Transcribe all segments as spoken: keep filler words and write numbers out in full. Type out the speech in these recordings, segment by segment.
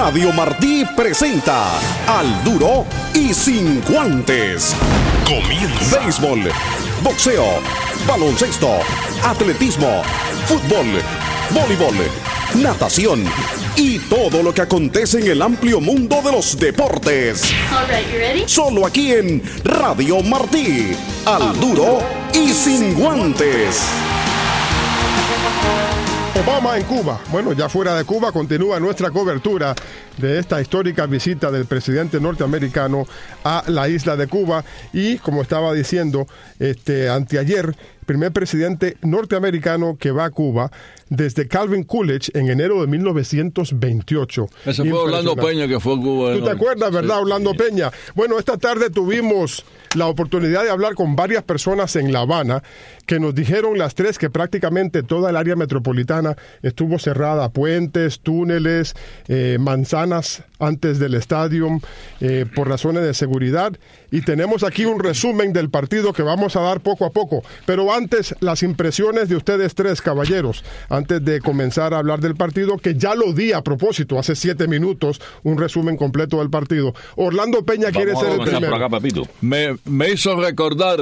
Radio Martí presenta Al Duro y Sin Guantes. Comienza. Béisbol, boxeo, baloncesto, atletismo, fútbol, voleibol, natación y todo lo que acontece en el amplio mundo de los deportes. All right, you ready? Solo aquí en Radio Martí. Al Duro y Sin Guantes. Obama en Cuba. Bueno, ya fuera de Cuba continúa nuestra cobertura de esta histórica visita del presidente norteamericano a la isla de Cuba y, como estaba diciendo, este anteayer, primer presidente norteamericano que va a Cuba desde Calvin Coolidge en enero de mil novecientos veintiocho. Ese fue Orlando Peña que fue a Cuba. ¿Tú te acuerdas, verdad, sí, Orlando sí. Peña? Bueno, esta tarde tuvimos la oportunidad de hablar con varias personas en La Habana que nos dijeron las tres que prácticamente toda el área metropolitana estuvo cerrada, puentes, túneles, eh, manzanas antes del estadio, eh, por razones de seguridad. Y tenemos aquí un resumen del partido que vamos a dar poco a poco. Pero antes, las impresiones de ustedes tres, caballeros, antes de comenzar a hablar del partido, que ya lo di a propósito, hace siete minutos, un resumen completo del partido. Orlando Peña vamos quiere ser el primero. Por acá, papito. Me, me hizo recordar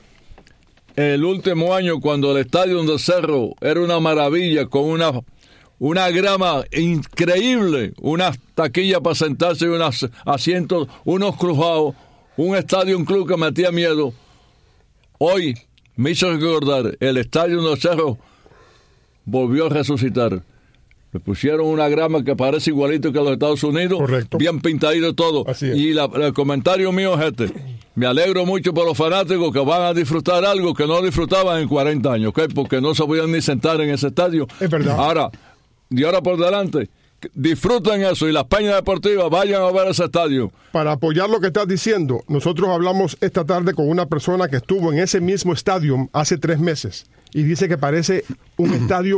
el último año cuando el estadio de Cerro era una maravilla, con una... una grama increíble, unas taquillas para sentarse y unos asientos, unos cruzados, un estadio, un club que metía miedo. Hoy me hizo recordar, el estadio de Cerro volvió a resucitar. Le pusieron una grama que parece igualito que los Estados Unidos. Correcto. Bien pintadito todo. Y la, el comentario mío es este. Me alegro mucho por los fanáticos que van a disfrutar algo que no disfrutaban en cuarenta años, ¿okay? Porque no se podían ni sentar en ese estadio. Es verdad. Ahora, y ahora por delante, disfruten eso y las peñas deportivas vayan a ver ese estadio. Para apoyar lo que estás diciendo, nosotros hablamos esta tarde con una persona que estuvo en ese mismo estadio hace tres meses y dice que parece un estadio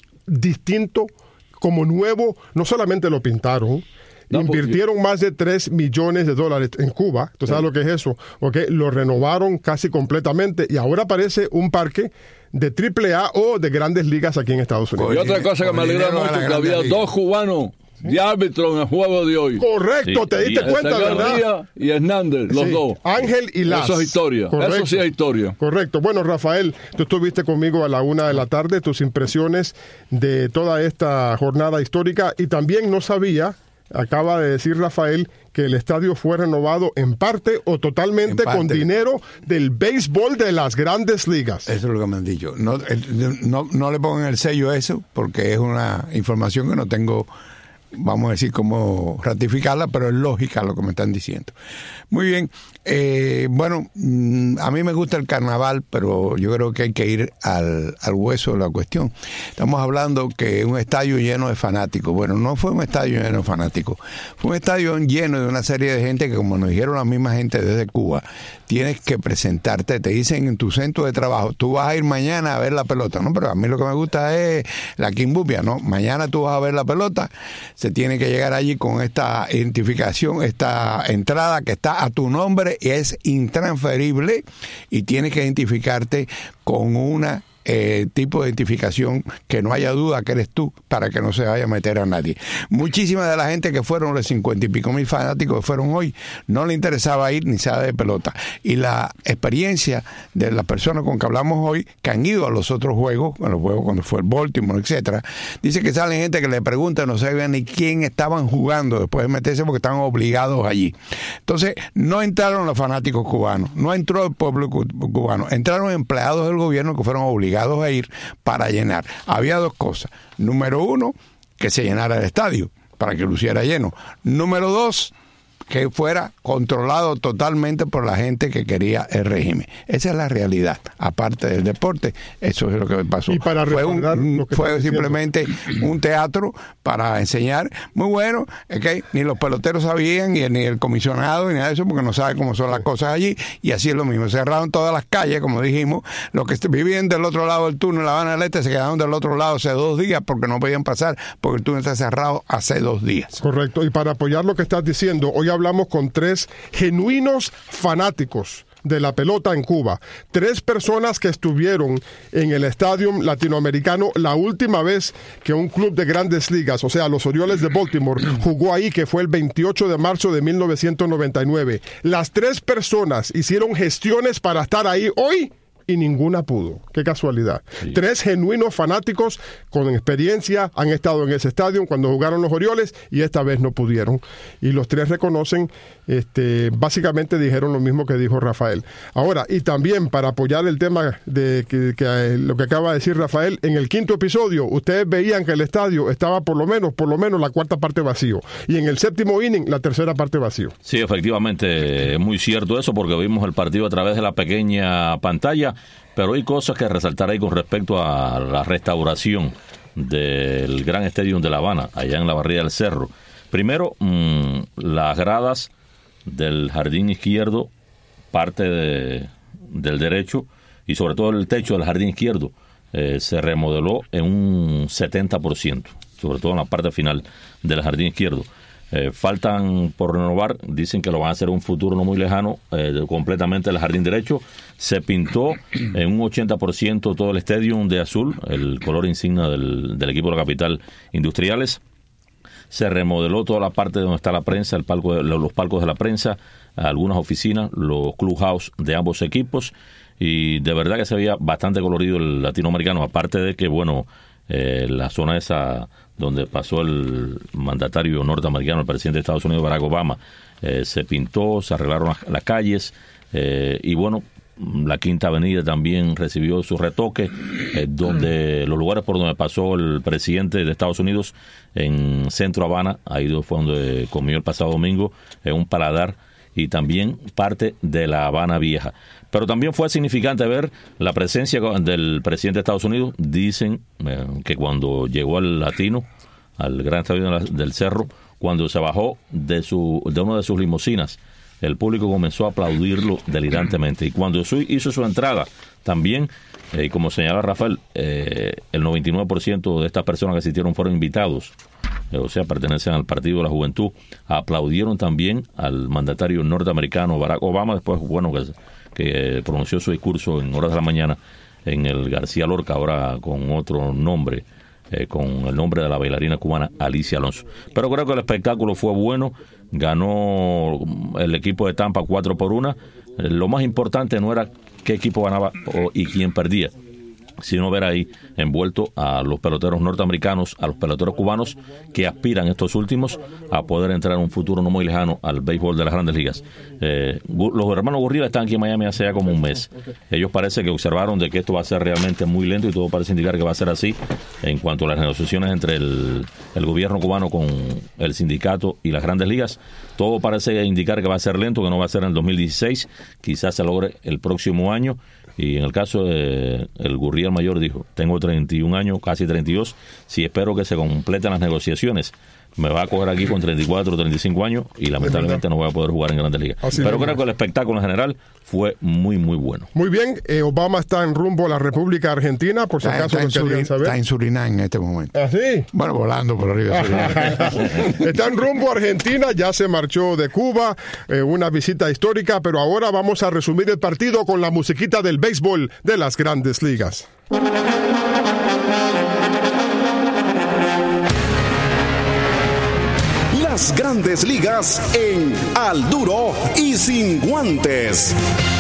distinto, como nuevo. No solamente lo pintaron, no, invirtieron porque... más de tres millones de dólares en Cuba. ¿Tú sabes sí. lo que es eso? Okay, lo renovaron casi completamente y ahora parece un parque de triple A o de grandes ligas aquí en Estados Unidos. Y otra cosa que me alegra mucho, que había liga. dos cubanos de árbitro en el juego de hoy. Correcto, sí. te diste y cuenta, ¿verdad? Y Hernández, los sí. dos. Ángel y Las. Eso es historia. Correcto. Eso sí es historia. Correcto. Bueno, Rafael, tú estuviste conmigo a la una de la tarde, tus impresiones de toda esta jornada histórica, y también no sabía, acaba de decir Rafael, que el estadio fue renovado en parte o totalmente parte. con dinero del béisbol de las grandes ligas. Eso es lo que me han dicho. No, no, no le pongan el sello a eso, porque es una información que no tengo, vamos a decir, cómo ratificarla, pero es lógica lo que me están diciendo. Muy bien. Eh, bueno, a mí me gusta el carnaval, pero yo creo que hay que ir al, al hueso de la cuestión. Estamos hablando que un estadio lleno de fanáticos. Bueno, no fue un estadio lleno de fanáticos. Fue un estadio lleno de una serie de gente que, como nos dijeron la misma gente desde Cuba, tienes que presentarte. Te dicen en tu centro de trabajo, tú vas a ir mañana a ver la pelota. No, pero a mí lo que me gusta es la quimbupia, ¿no? Mañana tú vas a ver la pelota. Se tiene que llegar allí con esta identificación, esta entrada que está a tu nombre, es intransferible y tienes que identificarte con una Eh, tipo de identificación que no haya duda que eres tú, para que no se vaya a meter a nadie. Muchísima de la gente que fueron, los cincuenta y pico mil fanáticos que fueron hoy, no le interesaba ir ni sabe de pelota. Y la experiencia de las personas con que hablamos hoy, que han ido a los otros juegos, a los juegos cuando fue el Baltimore, etcétera, dice que salen gente que le pregunta, no saben ni quién estaban jugando después de meterse porque estaban obligados allí. Entonces, no entraron los fanáticos cubanos, no entró el pueblo cubano, entraron empleados del gobierno que fueron obligados a ir para llenar. Había dos cosas. Número uno, que se llenara el estadio para que luciera lleno. Número dos, que fuera controlado totalmente por la gente que quería el régimen. Esa es la realidad. Aparte del deporte, eso es lo que pasó. Y para fue un, lo que fue simplemente un teatro para enseñar. Muy bueno, okay. Ni los peloteros sabían, ni, ni el comisionado, ni nada de eso, porque no sabe cómo son las cosas allí. Y así es lo mismo. Cerraron todas las calles, como dijimos. Los que vivían del otro lado del túnel, La Habana del Este, se quedaron del otro lado hace dos días porque no podían pasar, porque el túnel está cerrado hace dos días. Correcto. Y para apoyar lo que estás diciendo, hoy hablamos con tres genuinos fanáticos de la pelota en Cuba. Tres personas que estuvieron en el estadio latinoamericano la última vez que un club de Grandes Ligas, o sea, los Orioles de Baltimore, jugó ahí, que fue el veintiocho de marzo de mil novecientos noventa y nueve. Las tres personas hicieron gestiones para estar ahí hoy y ninguna pudo. Qué casualidad. Sí. Tres genuinos fanáticos con experiencia han estado en ese estadio cuando jugaron los Orioles y esta vez no pudieron. Y los tres reconocen, este, básicamente dijeron lo mismo que dijo Rafael. Ahora, y también para apoyar el tema de que, que, lo que acaba de decir Rafael, en el quinto episodio, ustedes veían que el estadio estaba por lo menos, por lo menos la cuarta parte vacío. Y en el séptimo inning, la tercera parte vacío. Sí, efectivamente, es muy cierto eso, porque vimos el partido a través de la pequeña pantalla. Pero hay cosas que resaltar ahí con respecto a la restauración del Gran Estadio de La Habana, allá en la Barriga del Cerro. Primero, mmm, las gradas del jardín izquierdo, parte de, del derecho, y sobre todo el techo del jardín izquierdo, eh, se remodeló en un setenta por ciento, sobre todo en la parte final del jardín izquierdo. Eh, faltan por renovar, dicen que lo van a hacer en un futuro no muy lejano, eh, completamente el jardín derecho. Se pintó en un ochenta por ciento todo el estadio de azul, el color insignia del, del equipo de la capital Industriales. Se remodeló toda la parte donde está la prensa, el palco de, los palcos de la prensa, algunas oficinas, los clubhouse de ambos equipos, y de verdad que se veía bastante colorido el latinoamericano, aparte de que, bueno, eh, la zona esa donde pasó el mandatario norteamericano, el presidente de Estados Unidos, Barack Obama, eh, se pintó, se arreglaron las, las calles, eh, y bueno, la Quinta Avenida también recibió su retoque, eh, donde los lugares por donde pasó el presidente de Estados Unidos en Centro Habana, ahí fue donde comió el pasado domingo, en un paladar, y también parte de la Habana Vieja. Pero también fue significante ver la presencia del presidente de Estados Unidos. Dicen eh, que cuando llegó al Latino, al Gran Estadio del Cerro, cuando se bajó de su de una de sus limusinas, el público comenzó a aplaudirlo delirantemente. Y cuando hizo su entrada, también, eh, como señala Rafael, eh, el noventa y nueve por ciento de estas personas que asistieron fueron invitados, eh, o sea, pertenecen al Partido de la Juventud. Aplaudieron también al mandatario norteamericano Barack Obama, después, bueno, que, que pronunció su discurso en horas de la mañana en el García Lorca, ahora con otro nombre, Eh, con el nombre de la bailarina cubana Alicia Alonso. Pero creo que el espectáculo fue bueno, ganó el equipo de Tampa cuatro por una. Eh, lo más importante no era qué equipo ganaba o, y quién perdía, sino ver ahí envuelto a los peloteros norteamericanos, a los peloteros cubanos que aspiran estos últimos a poder entrar en un futuro no muy lejano al béisbol de las Grandes Ligas. Eh, los hermanos Gurriel están aquí en Miami hace ya como un mes. Ellos parece que observaron de que esto va a ser realmente muy lento y todo parece indicar que va a ser así en cuanto a las negociaciones entre el, el gobierno cubano con el sindicato y las Grandes Ligas. Todo parece indicar que va a ser lento, que no va a ser en el dos mil dieciséis, quizás se logre el próximo año. Y en el caso de el Gurriel mayor dijo, tengo treinta y un años, casi treinta y dos, si espero que se completen las negociaciones, me va a coger aquí con treinta y cuatro, treinta y cinco años y lamentablemente no voy a poder jugar en Grandes Ligas. Así Pero creo que el espectáculo en general fue muy, muy bueno. Muy bien, eh, Obama está en rumbo a la República Argentina, por si está, acaso está, lo querían saber. Está en Surinam en este momento. ¿Ah, sí? Bueno, volando por arriba de Surinam. Está en rumbo a Argentina, ya se marchó de Cuba, eh, una visita histórica, pero ahora vamos a resumir el partido con la musiquita del béisbol de las Grandes Ligas. Las Grandes Ligas en Al Duro y Sin Guantes.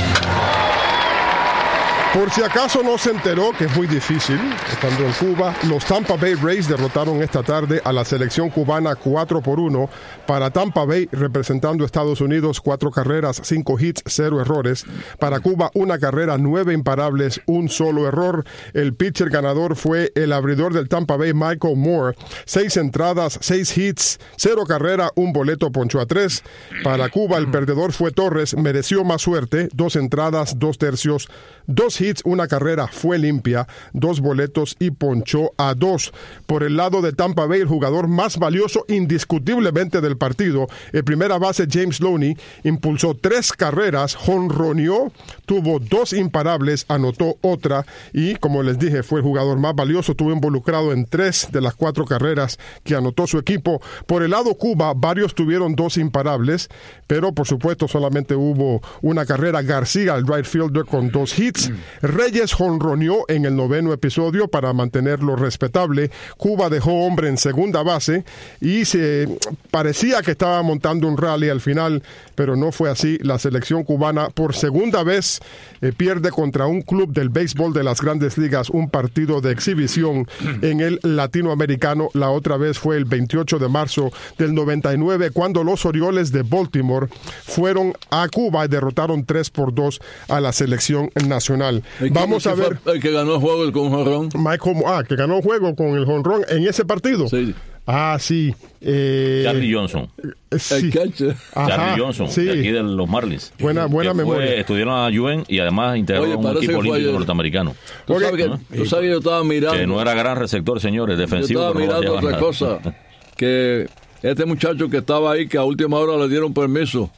Por si acaso no se enteró, que es muy difícil, estando en Cuba, los Tampa Bay Rays derrotaron esta tarde a la selección cubana cuatro por uno. Para Tampa Bay, representando a Estados Unidos, cuatro carreras, cinco hits, cero errores. Para Cuba, una carrera, nueve imparables, un solo error. El pitcher ganador fue el abridor del Tampa Bay, Michael Moore. Seis entradas, seis hits, cero carrera, un boleto, ponchó a tres. Para Cuba, el perdedor fue Torres, mereció más suerte, dos entradas, dos tercios, dos dos hits, una carrera, fue limpia, dos boletos y ponchó a dos. Por el lado de Tampa Bay, el jugador más valioso indiscutiblemente del partido, el primera base James Loney, impulsó tres carreras, jonroneó, tuvo dos imparables, anotó otra y, como les dije, fue el jugador más valioso, estuvo involucrado en tres de las cuatro carreras que anotó su equipo. Por el lado Cuba, varios tuvieron dos imparables, pero por supuesto solamente hubo una carrera. García, el right fielder, con dos hits. Reyes jonroneó en el noveno episodio para mantenerlo respetable. Cuba dejó hombre en segunda base y se parecía que estaba montando un rally al final, pero no fue así. La selección cubana por segunda vez eh, pierde contra un club del béisbol de las Grandes Ligas un partido de exhibición en el latinoamericano. La otra vez fue el veintiocho de marzo del noventa y nueve, cuando los Orioles de Baltimore fueron a Cuba y derrotaron tres por dos a la selección nacional. Vamos a ver. El que ganó el juego con jonrón. Michael, ah, que ganó el juego con el jonrón en ese partido. Sí. Ah, sí. Eh, Charlie Johnson. Sí. El catcher. Ajá, Charlie Johnson, sí. de aquí de los Marlins. Buena, buena que memoria. Fue, estudiaron a Yuen y además integró Oye, un parece equipo que fue olímpico ayer. norteamericano. Tú Ok. sabes que, tú sabes que yo estaba mirando. Que no era gran receptor, señores, defensivo. Yo estaba pero no mirando bateaba otra nada. cosa. Que este muchacho que estaba ahí, que a última hora le dieron permiso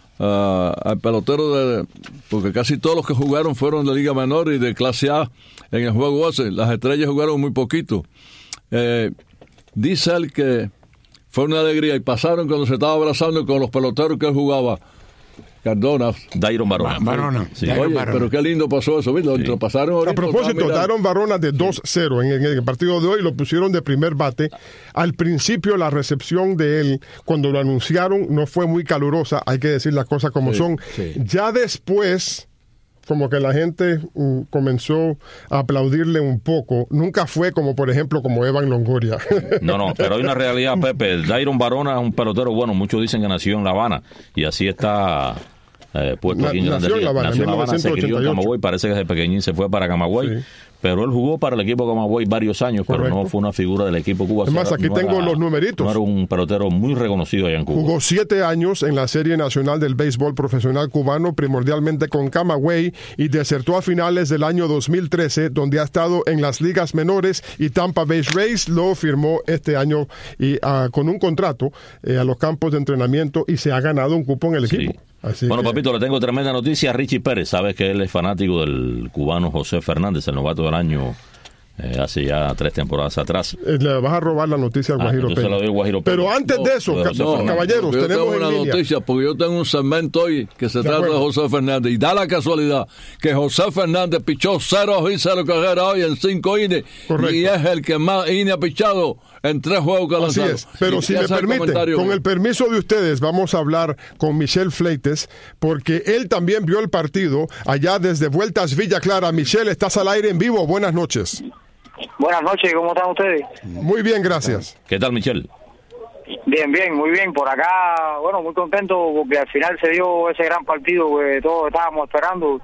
uh, al pelotero de, porque casi todos los que jugaron fueron de Liga Menor y de clase A en el juego ese. Las estrellas jugaron muy poquito. Eh, dice él que fue una alegría y pasaron cuando se estaba abrazando con los peloteros que él jugaba. Cardona. Dairon Barona. Barona. Sí. Dairon Oye, Barona. pero qué lindo pasó eso, ¿viste? Sí. Lo pasaron ahorita, A propósito, estaba mirando. Dairon Barona de dos cero en, en el partido de hoy, lo pusieron de primer bate. Al principio la recepción de él, cuando lo anunciaron, no fue muy calurosa, hay que decir las cosas como Sí, son. sí. Ya después, como que la gente uh, comenzó a aplaudirle un poco. Nunca fue como, por ejemplo, como Evan Longoria. No, no, pero hay una realidad, Pepe. Dairon Barona es un pelotero bueno. Muchos dicen que nació en La Habana y así está eh, puesto Na- aquí en nació Grandes en La Ligas. Habana, Nació en La Habana, se crió en mil novecientos ochenta y ocho. Camagüey. Parece que desde pequeñín se fue para Camagüey. Sí. Pero él jugó para el equipo Camagüey varios años, Correcto. pero no fue una figura del equipo Cuba. Es más, aquí No tengo era- los numeritos. No era un pelotero muy reconocido allá en Cuba. Jugó siete años en la Serie Nacional del Béisbol Profesional Cubano, primordialmente con Camagüey, y desertó a finales del año dos mil trece, donde ha estado en las ligas menores, y Tampa Bay Rays lo firmó este año y uh, con un contrato eh, a los campos de entrenamiento, y se ha ganado un cupo en el Sí. equipo. Así Bueno, que- papito, le tengo tremenda noticia a Richie Pérez. Sabes que él es fanático del cubano José Fernández, el novato del año, eh, hace ya tres temporadas atrás. Eh, Le vas a robar la noticia al Ah, Guajiro entonces Peña. la doy al Guajiro Peña. Pero antes No, de eso, lo de ca- José no, Fernández. caballeros, Yo tenemos tengo en una línea. noticia, porque yo tengo un segmento hoy que se De trata acuerdo. de José Fernández. Y da la casualidad que José Fernández pichó cero y cero carreras hoy en cinco innings. Correcto. Y es el que más innings ha pichado en tres juegos que ha Así lanzado. es, pero Y si ese me es el permiten, comentario con mío. el permiso de ustedes, vamos a hablar con Michel Fleites, porque él también vio el partido allá desde Vueltas Villa Clara. Michel, estás al aire en vivo, buenas noches. Buenas noches, ¿cómo están ustedes? Muy bien, gracias. ¿Qué tal, Michel? Bien, bien, muy bien. Por acá, bueno, muy contento porque al final se dio ese gran partido que todos estábamos esperando.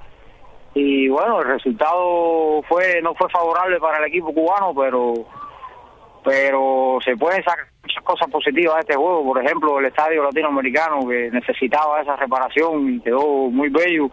Y bueno, el resultado fue no fue favorable para el equipo cubano, pero pero se pueden sacar muchas cosas positivas de este juego. Por ejemplo, el estadio latinoamericano que necesitaba esa reparación y quedó muy bello.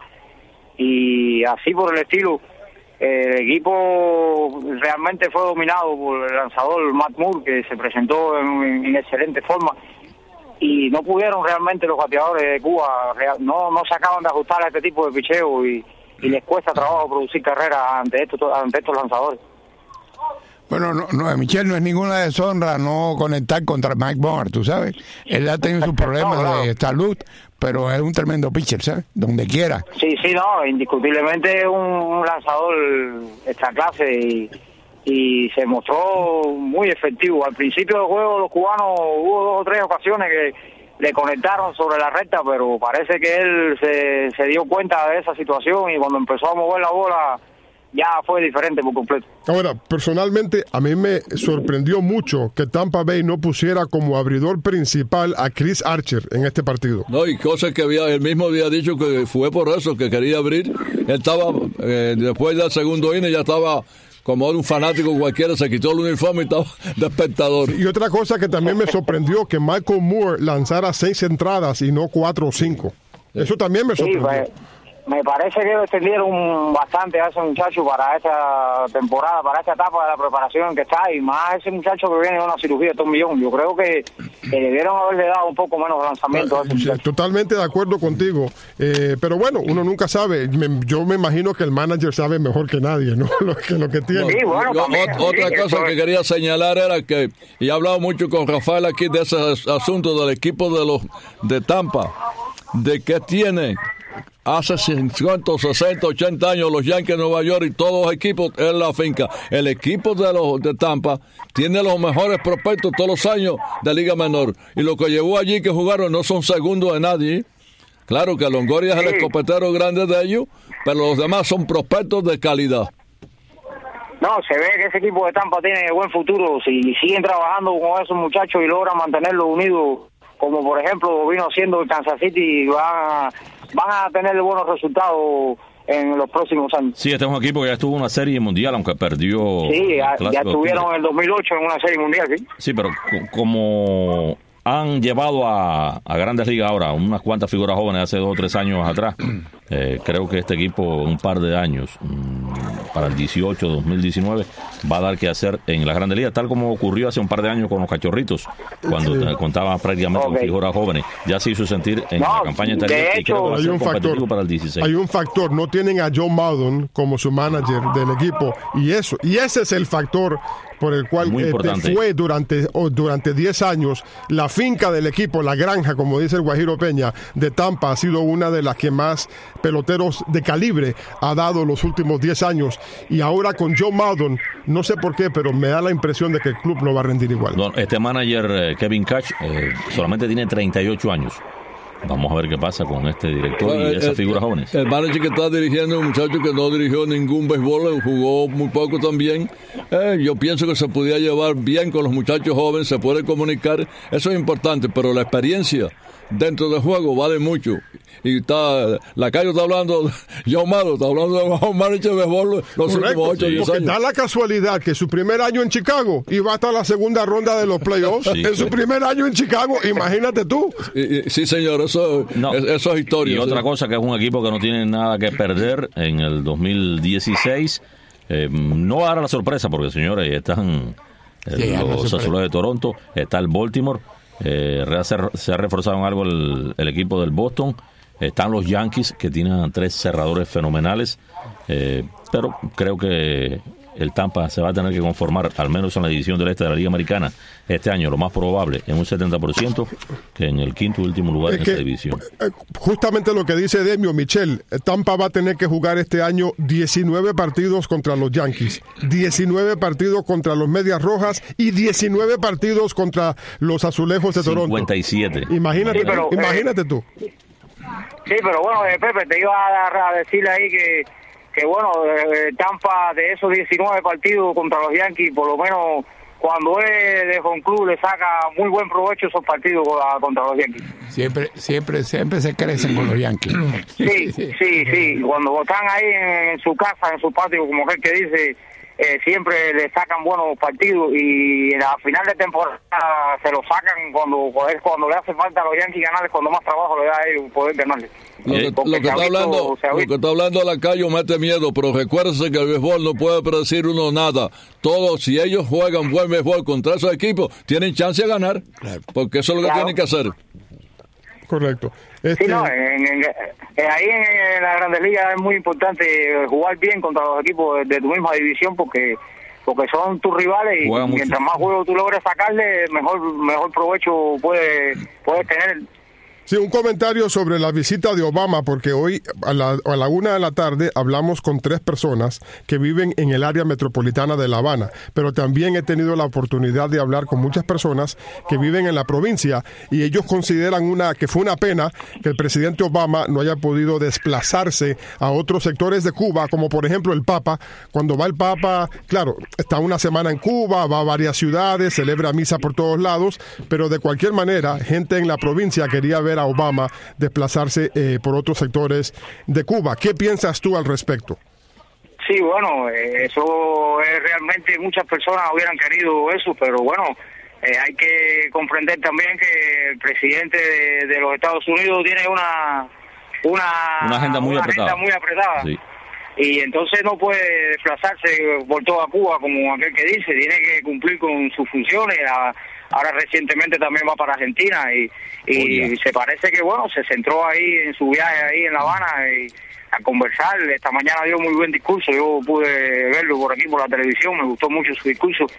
Y así por el estilo. El equipo realmente fue dominado por el lanzador Matt Moore, que se presentó en, en, en excelente forma, y no pudieron realmente los bateadores de Cuba, real, no no se acaban de ajustar a este tipo de picheo y, y les cuesta trabajo producir carreras ante estos ante estos lanzadores. Bueno, no, no, Michel, no es ninguna deshonra no conectar contra Mike Bauer, tú sabes. Él ha tenido sus problemas No, claro. de salud, pero es un tremendo pitcher, ¿sabes? Donde quiera. Sí, sí, no, indiscutiblemente es un, un lanzador de esta clase y, y se mostró muy efectivo. Al principio del juego los cubanos hubo dos o tres ocasiones que le conectaron sobre la recta, pero parece que él se, se dio cuenta de esa situación y cuando empezó a mover la bola ya fue diferente por completo. Ahora, personalmente, a mí me sorprendió mucho que Tampa Bay no pusiera como abridor principal a Chris Archer en este partido. No, y cosas que había, él mismo había dicho que fue por eso que quería abrir. Él estaba, eh, después del segundo inning, ya estaba como un fanático cualquiera, se quitó el uniforme y estaba de espectador. Y otra cosa que también me sorprendió, que Michael Moore lanzara seis entradas y no cuatro o cinco. Eso también me Sí, sorprendió. pues, me parece que lo extendieron bastante a ese muchacho para esta temporada, para esta etapa de la preparación en que está, y más ese muchacho que viene de una cirugía de un millón. Yo creo que, que debieron haberle dado un poco menos de lanzamiento a ese muchacho. Totalmente de acuerdo contigo, eh, pero bueno, uno nunca sabe. Me, yo me imagino que el manager sabe mejor que nadie, ¿no? Lo que, lo que tiene. Sí, bueno, Yo, también, ot- otra sí, cosa eso que es. quería señalar era que, y he hablado mucho con Rafael aquí de ese as- asunto del equipo de los de Tampa, de que tiene hace cincuenta, sesenta, ochenta años los Yankees de Nueva York y todos los equipos en la finca. El equipo de los de Tampa tiene los mejores prospectos todos los años de Liga Menor. Y lo que llevó allí que jugaron no son segundos de nadie. Claro que Longoria es el Sí. escopetero grande de ellos, pero los demás son prospectos de calidad. No, se ve que ese equipo de Tampa tiene buen futuro. Si siguen trabajando con esos muchachos y logran mantenerlos unidos, como por ejemplo vino haciendo el Kansas City, van a, van a tener buenos resultados en los próximos años. Sí, este es un equipo que ya estuvo en una serie mundial, aunque perdió. Sí, ya, el Clásico ya de estuvieron octubre. en el dos mil ocho en una serie mundial, sí. Sí, pero co- como han llevado a, a Grandes Ligas ahora unas cuantas figuras jóvenes hace dos o tres años atrás, eh, creo que este equipo un par de años, mmm, para el dieciocho, dos mil diecinueve, va a dar que hacer en las Grandes Ligas, tal como ocurrió hace un par de años con los Cachorritos, cuando Sí. eh, contaba prácticamente Ok. con figuras jóvenes. Ya se hizo sentir en No, la campaña de anterior y hecho, creo que va a Hay ser un competitivo factor, para el dieciséis. hay un factor, no tienen a Joe Maddon como su manager del equipo, y eso, y ese es el factor por el cual Muy este, importante. fue durante o durante diez años la finca del equipo, la granja, como dice el Guajiro Peña, de Tampa, ha sido una de las que más peloteros de calibre ha dado los últimos diez años, y ahora con Joe Maddon, no sé por qué, pero me da la impresión de que el club no va a rendir igual. No, este manager, eh, Kevin Cash, eh, solamente tiene treinta y ocho años. Vamos a ver qué pasa con este director y esas figuras jóvenes. El manager que está dirigiendo es un muchacho que no dirigió ningún béisbol, jugó muy poco también. Eh, yo pienso que se podía llevar bien con los muchachos jóvenes, se puede comunicar, eso es importante, pero la experiencia dentro del juego vale mucho. Y está, Lacayo está hablando, yo malo, está hablando de un manager de béisbol los Correcto, últimos ocho o sí, diez porque años. da la casualidad que su primer año en Chicago iba hasta la segunda ronda de los playoffs. Sí, en su sí. primer año en Chicago, imagínate tú. Y- y- sí, señor, eso, No. es, eso es historia. Y otra sí. cosa, que es un equipo que no tiene nada que perder en el dos mil dieciséis. Eh, no va a dar la sorpresa porque, señores, están eh, Sí, anda los sorpresa. Azulejos de Toronto, está el Baltimore, eh, se, ha- se ha reforzado en algo el, el equipo del Boston, están los Yankees, que tienen tres cerradores fenomenales, eh, pero creo que el Tampa se va a tener que conformar, al menos en la división del este de la Liga Americana, este año, lo más probable, en un setenta por ciento, que en el quinto y último lugar Es en que, esa división. eh, justamente lo que dice Demio Michel, eh, Tampa va a tener que jugar este año diecinueve partidos contra los Yankees, diecinueve partidos contra los Medias Rojas y diecinueve partidos contra los Azulejos de Toronto. cincuenta y siete. Imagínate, Sí, pero, imagínate tú. Sí, pero bueno, eh, Pepe, te iba a, a decirle ahí que, que bueno, eh, Tampa de esos diecinueve partidos contra los Yankees, por lo menos cuando es de home club le saca muy buen provecho esos partidos a- contra los Yankees. Siempre, siempre, siempre se crecen con los Yankees. Sí, sí, sí, cuando están ahí en, en su casa, en su patio, como aquel que dice, eh, siempre le sacan buenos partidos y a final de temporada se lo sacan cuando es cuando le hace falta a los Yankees ganar, cuando más trabajo le da a ellos poder ganarle. Lo que, Porque lo que se ha está visto- hablando, se ha lo visto. que está hablando Lacayo mete miedo, pero recuérdense que el béisbol no puede predecir uno nada. Todos, si ellos juegan buen béisbol contra esos equipos, tienen chance de ganar, Claro. porque eso es lo que Claro. tienen que hacer. Correcto. Sí, Este, no, en, en- en- ahí en, en las Grandes Ligas es muy importante jugar bien contra los equipos de, de tu misma división porque porque son tus rivales y Juegan mucho. mientras más juegos tú logres sacarle, mejor mejor provecho puede puedes tener. Sí, un comentario sobre la visita de Obama, porque hoy a la, a la una de la tarde hablamos con tres personas que viven en el área metropolitana de La Habana, pero también he tenido la oportunidad de hablar con muchas personas que viven en la provincia y ellos consideran una que fue una pena que el presidente Obama no haya podido desplazarse a otros sectores de Cuba, como por ejemplo el Papa. Cuando va el Papa, claro, está una semana en Cuba, va a varias ciudades, celebra misa por todos lados, pero de cualquier manera, gente en la provincia quería ver a Obama desplazarse eh, por otros sectores de Cuba. ¿Qué piensas tú al respecto? Sí, bueno, eh, eso es realmente muchas personas hubieran querido eso, pero bueno, eh, hay que comprender también que el presidente de, de los Estados Unidos tiene una una, una agenda muy una apretada. Agenda muy apretada. Sí. Y entonces no puede desplazarse por toda Cuba como aquel que dice, tiene que cumplir con sus funciones. A, ahora recientemente también va para Argentina y, y oh, se parece que, bueno, se centró ahí en su viaje ahí en La Habana y a conversar. Esta mañana dio muy buen discurso, yo pude verlo por aquí por la televisión, me gustó mucho su discurso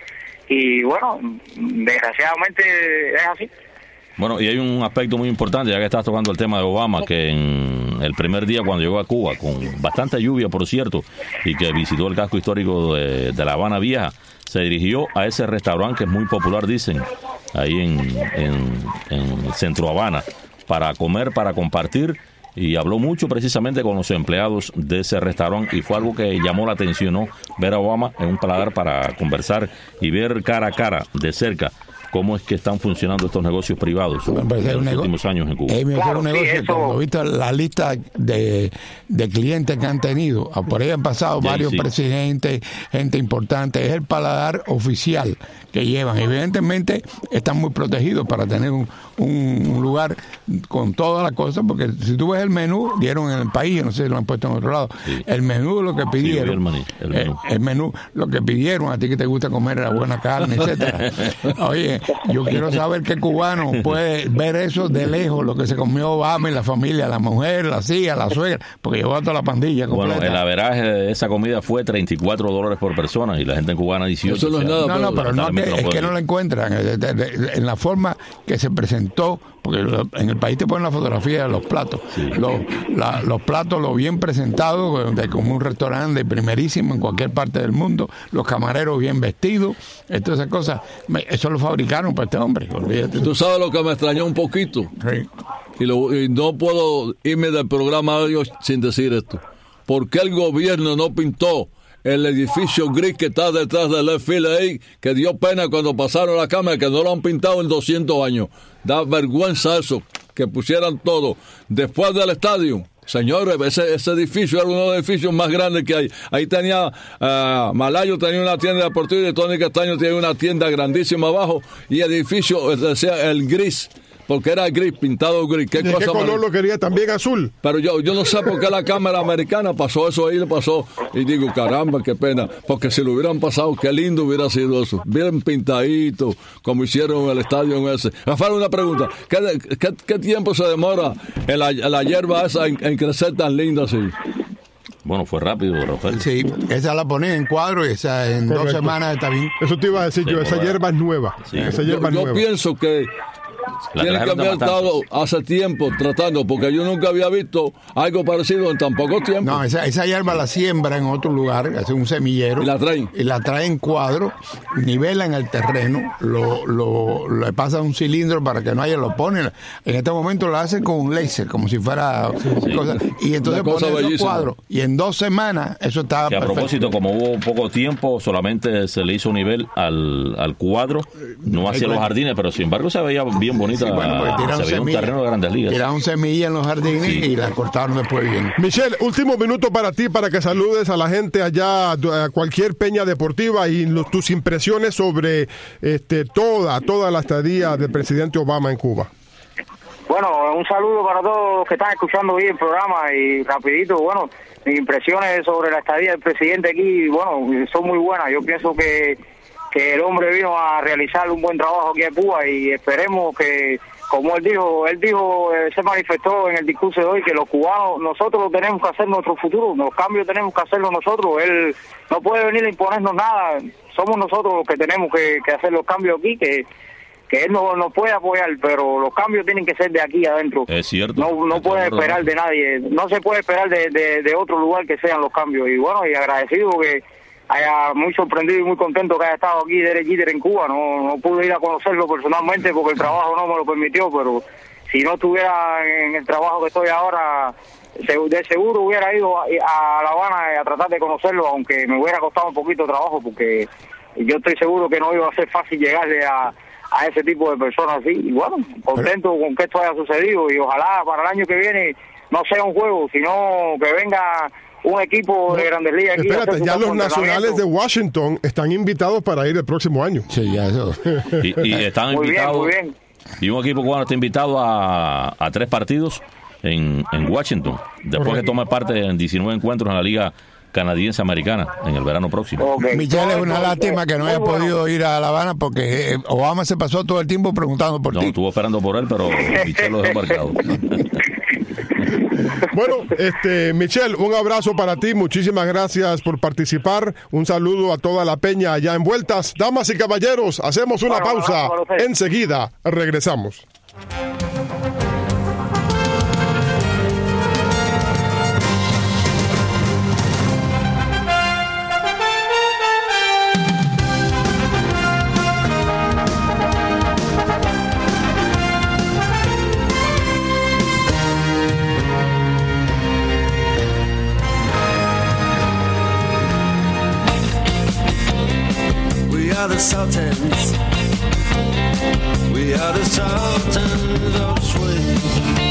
y bueno, desgraciadamente es así. Bueno, y hay un aspecto muy importante, ya que estás tocando el tema de Obama, que en el primer día cuando llegó a Cuba, con bastante lluvia, por cierto, y que visitó el casco histórico de, de La Habana Vieja, se dirigió a ese restaurante que es muy popular, dicen, ahí en, en, en Centro Habana, para comer, para compartir, y habló mucho precisamente con los empleados de ese restaurante, y fue algo que llamó la atención, ¿no? Ver a Obama en un paladar para conversar y ver cara a cara, de cerca, cómo es que están funcionando estos negocios privados en los últimos años en Cuba. Es mi Claro, un negocio, sí, eso... cuando he visto la lista de, de clientes que han tenido, por ahí han pasado Sí, varios sí. presidentes, gente importante, es el paladar oficial que llevan. Evidentemente están muy protegidos para tener un, un lugar con todas las cosas, porque si tú ves el menú, dieron en el país, no sé si lo han puesto en otro lado, Sí. el menú lo que pidieron, Sí, el menú, el menú. eh, el menú, lo que pidieron, a ti que te gusta comer la buena carne, etcétera. Oye, yo quiero saber qué cubano puede ver eso de lejos, lo que se comió Obama y la familia, la mujer, la hija, la suegra, porque llevó a toda la pandilla completa. Bueno, el averaje de esa comida fue treinta y cuatro dólares por persona y la gente en cubana dieciocho. Eso no es nada, No, no, pero no, lamentablemente que, es puede que no ir. lo encuentran en la forma que se presentó, porque en el país te ponen la fotografía de los platos, Sí. los, la- los platos, lo bien presentados, de como un restaurante primerísimo en cualquier parte del mundo, los camareros bien vestidos, todas esas cosas, me- eso lo fabricaron para este hombre, olvídate. Tú sabes lo que me extrañó un poquito, Sí. y, lo- y no puedo irme del programa de hoy sin decir esto. ¿Por qué el gobierno no pintó el edificio gris que está detrás del left field ahí, que dio pena cuando pasaron la cámara, que no lo han pintado en doscientos años? Da vergüenza eso, que pusieran todo después del estadio. Señores, ese, ese edificio era uno de los edificios más grandes que hay. Ahí tenía, uh, Malayo tenía una tienda deportiva y Tony Castaño tenía una tienda grandísima abajo, y el edificio decía el gris, porque era gris, pintado gris. ¿Qué ¿De cosa qué color marav- lo quería también azul? Pero yo, yo no sé por qué la cámara americana pasó eso ahí, le pasó. Y digo, caramba, qué pena. Porque si lo hubieran pasado, qué lindo hubiera sido eso. Bien pintadito, como hicieron en el estadio en ese. Rafael, una pregunta. ¿Qué, qué, qué tiempo se demora en la, en la hierba esa en, en crecer tan linda así? Bueno, fue rápido, Rafael. Sí, esa la ponen en cuadro y esa en Correcto. dos semanas está bien. Eso te iba a decir Sí, yo, esa correcto. hierba es nueva. Sí. Esa Yo, hierba es yo nueva. pienso que La tienen que trajeron de haber Matanzas. estado hace tiempo tratando, porque yo nunca había visto algo parecido en tan poco tiempo. No, esa, esa hierba la siembra en otro lugar, hace un semillero. Y la traen. Y la traen en cuadro, nivelan el terreno, lo, lo, le pasan un cilindro para que no haya, lo ponen. En este momento lo hacen con un láser, como si fuera cosa. Y entonces Una cosa ponen los bellísima. cuadros. Y en dos semanas eso está Que a perfecto. propósito, como hubo poco tiempo, solamente se le hizo nivel al, al cuadro, no hacia los jardines, pero sin embargo se veía bien bonita, Sí, bueno, porque tiraron se veía un semillas. terreno de grandes ligas. Tiraron semillas en los jardines Sí. y la cortaron después bien. Michelle, último minuto para ti, para que saludes a la gente allá, a cualquier peña deportiva y los- tus impresiones sobre este, toda, toda la estadía del presidente Obama en Cuba. Bueno, un saludo para todos los que están escuchando hoy el programa y rapidito, bueno, mis impresiones sobre la estadía del presidente aquí, bueno, son muy buenas. Yo pienso que, que el hombre vino a realizar un buen trabajo aquí en Cuba y esperemos que, como él dijo, él dijo, eh, se manifestó en el discurso de hoy que los cubanos, nosotros tenemos que hacer nuestro futuro, los cambios tenemos que hacerlos nosotros. Él no puede venir a imponernos nada, somos nosotros los que tenemos que, que hacer los cambios aquí, que que él no nos puede apoyar, pero los cambios tienen que ser de aquí adentro. Es cierto. No no Estoy puede de acuerdo. esperar de nadie, no se puede esperar de, de, de otro lugar que sean los cambios. Y bueno, y agradecido que haya muy sorprendido y muy contento que haya estado aquí Derek Jeter en Cuba. No no pude ir a conocerlo personalmente porque el trabajo no me lo permitió, pero si no estuviera en el trabajo que estoy ahora, se- de seguro hubiera ido a, a La Habana a tratar de conocerlo, aunque me hubiera costado un poquito de trabajo, porque yo estoy seguro que no iba a ser fácil llegarle a a ese tipo de personas así. Y bueno, contento con que esto haya sucedido y ojalá para el año que viene no sea un juego, sino que venga un equipo de Grandes Ligas aquí. a hacer Espérate, su ya campo los de nacionales de entrenamiento. Washington están invitados para ir el próximo año. Sí, ya eso. Y, y están Muy bien, invitados. muy bien. Y un equipo cubano está invitado a, a tres partidos en, en Washington, después que tome parte en diecinueve encuentros en la Liga Canadiense Americana en el verano próximo. Okay. Michelle, es una lástima que no haya Muy bueno. podido ir a La Habana porque eh, Obama se pasó todo el tiempo preguntando por No, ti. estuvo esperando por él, pero Michelle lo dejó marcado. Bueno, este, Michelle, un abrazo para ti, muchísimas gracias por participar, un saludo a toda la peña allá en Vueltas. Damas y caballeros, hacemos una Bueno, pausa, un abrazo para ustedes. enseguida regresamos. We are the Sultans. We are the Sultans of Swing.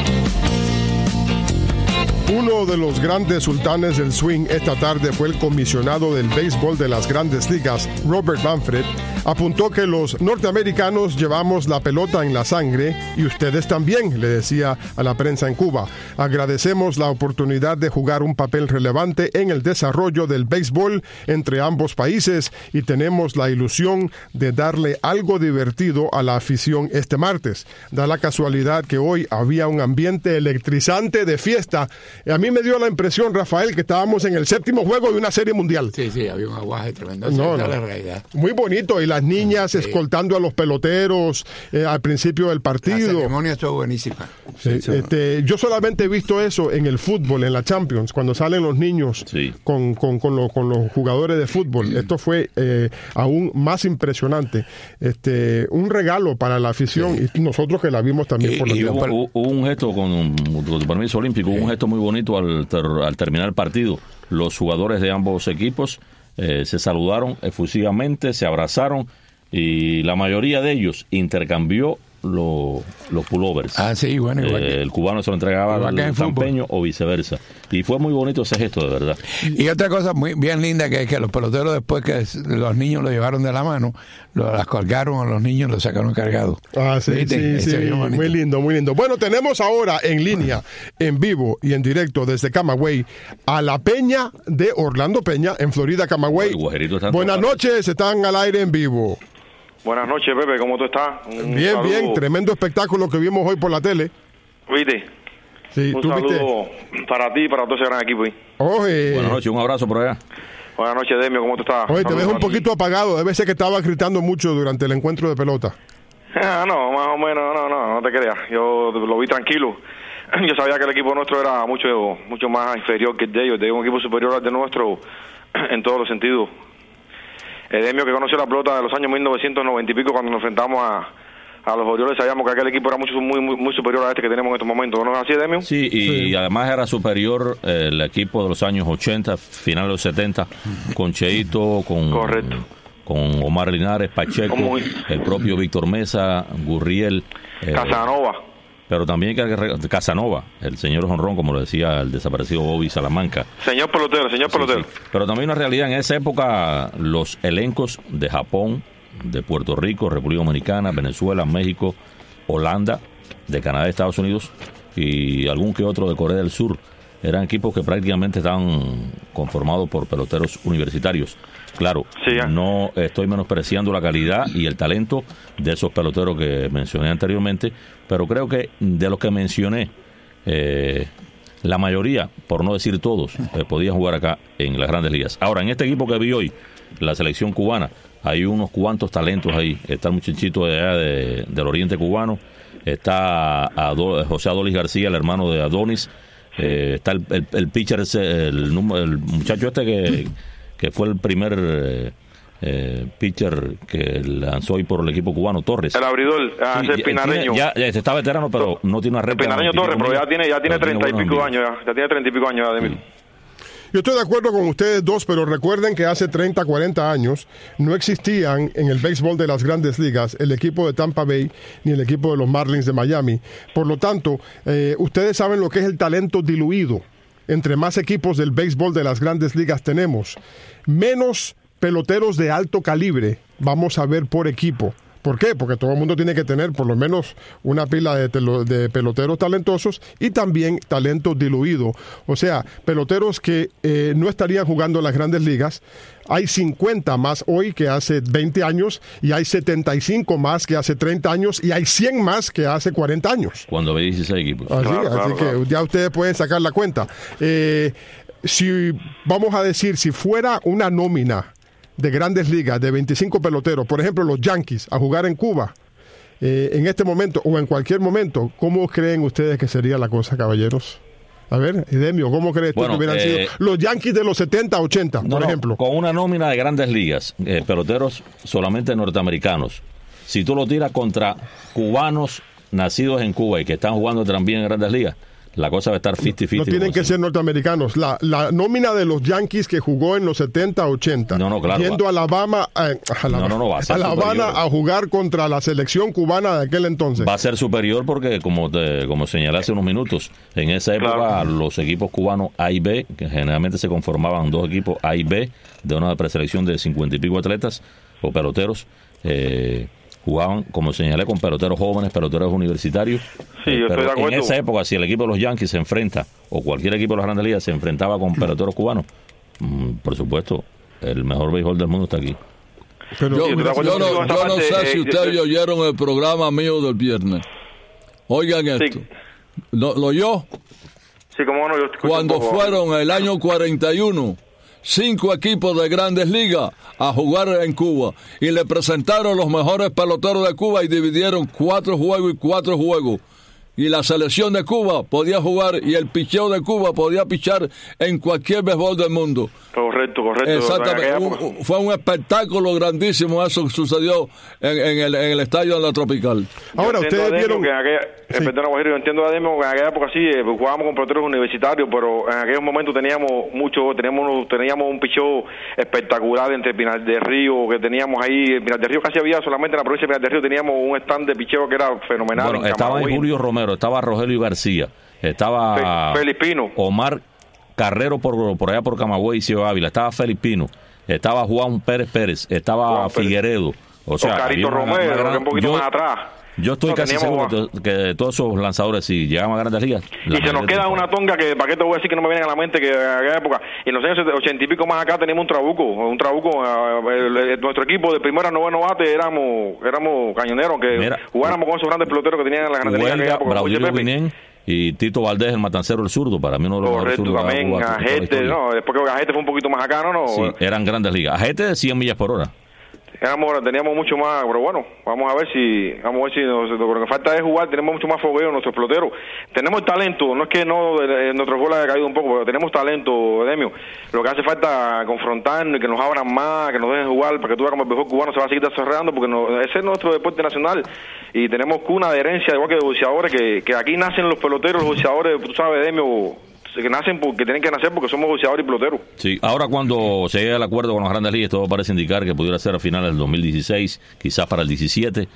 Uno de los grandes sultanes del swing esta tarde fue el comisionado del béisbol de las Grandes Ligas, Robert Manfred. Apuntó que los norteamericanos llevamos la pelota en la sangre y ustedes también, le decía a la prensa en Cuba. Agradecemos la oportunidad de jugar un papel relevante en el desarrollo del béisbol entre ambos países y tenemos la ilusión de darle algo divertido a la afición este martes. Da la casualidad que hoy había un ambiente electrizante de fiesta. A mí me dio la impresión, Rafael, que estábamos en el séptimo juego de una serie mundial. Sí, sí, había un aguaje tremendo. No, Esa no. es la realidad. Muy bonito, y las niñas Sí. escoltando a los peloteros eh, al principio del La partido. ceremonia estuvo buenísima. Sí, Sí, este, yo solamente he visto eso en el fútbol, en la Champions, cuando salen los niños Sí. con, con, con, lo- con los jugadores de fútbol. Esto fue eh, aún más impresionante. Este, un regalo para la afición y nosotros que la vimos también Y- por la y tele. Hubo, hubo- hubo un gesto con, con tu permiso olímpico, hubo un gesto muy bonito al, ter- al terminar el partido. Los jugadores de ambos equipos eh, se saludaron efusivamente, se abrazaron y la mayoría de ellos intercambió lo- los pullovers. Ah, sí, bueno, igual que- Eh, el cubano se lo entregaba igual que en al fútbol. campeño o viceversa. Y fue muy bonito ese gesto, de verdad. Y otra cosa muy bien linda que es que los peloteros, después que los niños lo llevaron de la mano, lo, las colgaron a los niños, lo sacaron cargado. Ah, sí, ¿Viste? sí, Eso sí, es bien bonito. muy lindo, muy lindo. Bueno, tenemos ahora en línea, en vivo y en directo desde Camagüey, a la Peña de Orlando Peña, en Florida, Camagüey. El guajerito está Buenas tocado. noches, están al aire en vivo. Buenas noches, Pepe, ¿cómo tú estás? Un Bien, saludo. bien, tremendo espectáculo que vimos hoy por la tele. ¿Viste? Sí, Un ¿tú viste? saludo para ti y para todo ese gran equipo. ahí. Oye, Buenas noches, un abrazo por allá. Buenas noches, Demio, ¿cómo tú estás? oye, te Saludos ves un para ti. poquito apagado, debe ser que estabas gritando mucho durante el encuentro de pelota. Ah, no, más o menos, no, no, no te creas. Yo lo vi tranquilo. Yo sabía que el equipo nuestro era mucho mucho más inferior que el de ellos, de un equipo superior al de nuestro en todos los sentidos. El Demio que conoció la pelota de los años mil novecientos noventa y pico cuando nos enfrentamos a, a los Orioles, sabíamos que aquel equipo era mucho muy, muy muy superior a este que tenemos en estos momentos. ¿No es así, Demio? Sí, y Sí. además era superior eh, el equipo de los años ochenta, final de los setenta, con Cheito, con, Correcto. con Omar Linares, Pacheco, Muy- el propio Víctor Mesa, Gurriel. eh, Casanova. Pero también que re- Casanova, el señor Jonrón, como lo decía el desaparecido Bobby Salamanca. Señor pelotero, señor Sí, pelotero. sí. Pero también una realidad, en esa época los elencos de Japón, de Puerto Rico, República Dominicana, Venezuela, México, Holanda, de Canadá, Estados Unidos y algún que otro de Corea del Sur, eran equipos que prácticamente estaban conformados por peloteros universitarios. Claro, Sí, ya. no estoy menospreciando la calidad y el talento de esos peloteros que mencioné anteriormente, pero creo que de los que mencioné, eh, la mayoría, por no decir todos, eh, podían jugar acá en las Grandes Ligas. Ahora, en este equipo que vi hoy, la selección cubana, hay unos cuantos talentos ahí. Está el muchachito de allá de- del oriente cubano, está Ado- José Adolis García, el hermano de Adonis, eh, está el, el, el pitcher, ese, el, número- el muchacho este que, que fue el primer eh, eh, pitcher que lanzó hoy por el equipo cubano, Torres. El abridor, ah, Sí, ese ya- Pinareño. tiene- Ya, ya está veterano, pero no tiene una El recta. Pinareño Torres, pero ya tiene, ya tiene Pero treinta y buenos pico amigos. años, ya, ya tiene treinta y pico años ya de mí. Yo estoy de acuerdo con ustedes dos, pero recuerden que hace treinta, cuarenta años no existían en el béisbol de las Grandes Ligas el equipo de Tampa Bay ni el equipo de los Marlins de Miami. Por lo tanto, eh, ustedes saben lo que es el talento diluido. Entre más equipos del béisbol de las Grandes Ligas tenemos, menos peloteros de alto calibre vamos a ver por equipo. ¿Por qué? Porque todo el mundo tiene que tener por lo menos una pila de, telo, de peloteros talentosos y también talento diluido. O sea, peloteros que eh, no estarían jugando en las grandes ligas. Hay cincuenta más hoy que hace veinte años y hay setenta y cinco más que hace treinta años y hay cien más que hace cuarenta años. Cuando ve dieciséis equipos. Así, Claro, así claro, que claro. ya ustedes pueden sacar la cuenta. Eh, si vamos a decir, si fuera una nómina de grandes ligas de veinticinco peloteros, por ejemplo los Yankees a jugar en Cuba, eh, en este momento o en cualquier momento, ¿cómo creen ustedes que sería la cosa, caballeros? A ver, Edemio, ¿cómo crees tú Bueno, que hubieran eh, sido los Yankees de los setenta, ochenta, No, por no, ejemplo? con una nómina de grandes ligas, eh, peloteros solamente norteamericanos. Si tú lo tiras contra cubanos nacidos en Cuba y que están jugando también en grandes ligas, la cosa va a estar cincuenta No cincuenta. tienen que ser norteamericanos. La, la nómina de los Yankees que jugó en los setenta, ochenta, No, no, claro, yendo va. a Alabama, eh, a, Alabama, No, no, no, va a ser a La Habana superior. a jugar contra la selección cubana de aquel entonces. Va a ser superior porque, como te, como señalé hace unos minutos, en esa época Claro. los equipos cubanos A y B, que generalmente se conformaban dos equipos A y B, de una preselección de cincuenta y pico atletas o peloteros, eh, jugaban, como señalé, con peloteros jóvenes, peloteros universitarios. Sí, Eh, yo pero estoy de en acuerdo. esa época, si el equipo de los Yankees se enfrenta, o cualquier equipo de las grandes ligas se enfrentaba con peloteros cubanos, mm, por supuesto, el mejor béisbol del mundo está aquí. Pero, Yo, Sí, estoy de acuerdo yo no, contigo en esa yo no parte, sé eh, si yo- ustedes yo- oyeron el programa mío del viernes. Oigan esto. ¿Lo, lo oyó? Sí, como no, yo escucho un Cuando poco. fueron el año cuarenta y uno, cinco equipos de grandes ligas a jugar en Cuba y le presentaron los mejores peloteros de Cuba y dividieron cuatro juegos y cuatro juegos. Y la selección de Cuba podía jugar y el picheo de Cuba podía pichar en cualquier béisbol del mundo. Correcto, correcto. En Exactamente. aquella Un- época- un- fue un espectáculo grandísimo eso que sucedió en, en el, en el estadio de la Tropical. ahora, Yo entiendo ustedes a Demio vieron... que en aquella, eh, Sí. perdona, Guajiro, yo entiendo a Demio que en aquella época sí, eh, jugábamos con peloteros universitarios, pero en aquellos momentos teníamos mucho, teníamos, teníamos un picheo espectacular entre Pinar del Río, que teníamos ahí, Pinar del Río casi había solamente en la provincia de Pinar del Río teníamos un stand de picheo que era fenomenal. Bueno, en estaba ahí Camagüey. Julio Romero, estaba Rogelio García, estaba Fe- Félix Pino. Omar Carrero por, por allá por Camagüey y Ciudad Ávila, estaba Félix Pino, estaba Juan Pérez Pérez, estaba Juan Pérez. Figueredo, o sea, Oscarito había una- Romero, una gran- que un poquito yo, más atrás. yo estoy No, casi teníamos- seguro que, que todos esos lanzadores, si llegaban a grandes ligas, Y la se nos mayoría queda triunfaban. una tonga que, ¿para qué te voy a decir que no me vienen a la mente que en aquella época? Y en los años ochenta y pico más acá teníamos un trabuco, un trabuco, eh, el- el- nuestro equipo de primera noveno bate éramos éramos cañoneros, que Mira, jugáramos con esos grandes peloteros que tenían en la grandes ligas en aquella Huelga, época. Braulio Oye, Pepe. Guinén y Tito Valdés, el matancero, el zurdo, para mí uno de los mejores Correcto, zurdos que ha también, jugado en toda la Ajete, historia. no, después que Ajete fue un poquito más acá, no, no, Sí, eran grandes ligas. Ajete de cien millas por hora. éramos, teníamos mucho más, pero bueno, vamos a ver si, vamos a ver si nos, lo que falta es jugar, tenemos mucho más fogueo en nuestros peloteros, tenemos talento, no es que no, eh, nuestro gol haya caído un poco, pero tenemos talento, Demio, lo que hace falta es confrontarnos y que nos abran más, que nos dejen jugar, para que tú veas como el mejor cubano se va a seguir desarrollando, porque no, ese es nuestro deporte nacional, y tenemos cuna de herencia, igual que de boxeadores, que, que aquí nacen los peloteros, los boxeadores, tú sabes, Demio, que nacen porque tienen que nacer porque somos boxeadores y peloteros. Sí, ahora cuando se llegue al acuerdo con las grandes ligas, todo parece indicar que pudiera ser a finales del dos mil dieciséis, quizás para el diecisiete,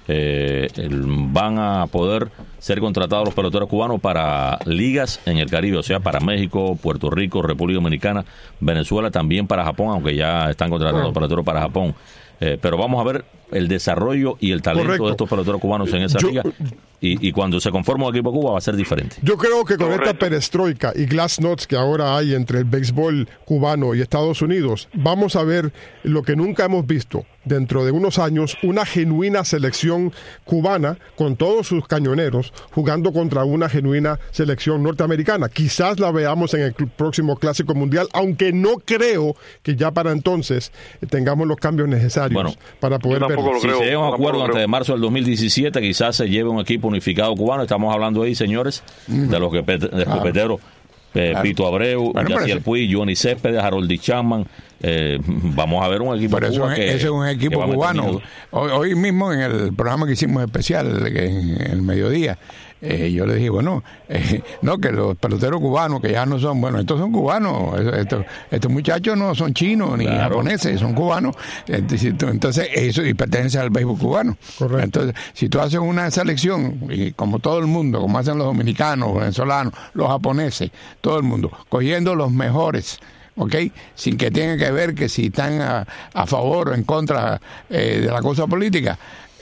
eh, el- van a poder ser contratados los peloteros cubanos para ligas en el Caribe, o sea, para México, Puerto Rico, República Dominicana, Venezuela, también para Japón, aunque ya están contratados los peloteros para Japón. Eh, pero vamos a ver el desarrollo y el talento Correcto. de estos peloteros cubanos en esa Yo- liga, y, y cuando se conforme un equipo de Cuba va a ser diferente. Yo creo que con esta Correcto. perestroika y glasnost que ahora hay entre el béisbol cubano y Estados Unidos, vamos a ver lo que nunca hemos visto dentro de unos años, una genuina selección cubana con todos sus cañoneros jugando contra una genuina selección norteamericana. Quizás la veamos en el cl- próximo Clásico Mundial, aunque no creo que ya para entonces eh, tengamos los cambios necesarios Bueno, para poder yo tampoco verlo. lo Si creo, se llega a un tampoco acuerdo lo antes creo. de marzo del dos mil diecisiete, quizás se lleve un equipo unificado cubano. Estamos hablando ahí, señores, de los que de escopeteros, eh, Claro. Pito Abreu, Bueno, pero Yaciel ese- Puig, Johnny Céspedes, Harold Chapman. Eh, vamos a ver un equipo Pero eso, Cuba es- que, ese es un que equipo va a meter cubano. miedo. Hoy, hoy mismo en el programa que hicimos especial, que en el mediodía, eh, yo le dije, bueno, eh, no, que los peloteros cubanos, que ya no son, bueno, estos son cubanos, estos, estos muchachos no son chinos ni Claro. japoneses, son cubanos. Entonces, entonces, eso y pertenece al béisbol cubano. Correcto. Entonces, si tú haces una selección, y como todo el mundo, como hacen los dominicanos, los venezolanos, los japoneses, todo el mundo, cogiendo los mejores, ¿ok? Sin que tenga que ver que si están a, a favor o en contra eh, de la cosa política.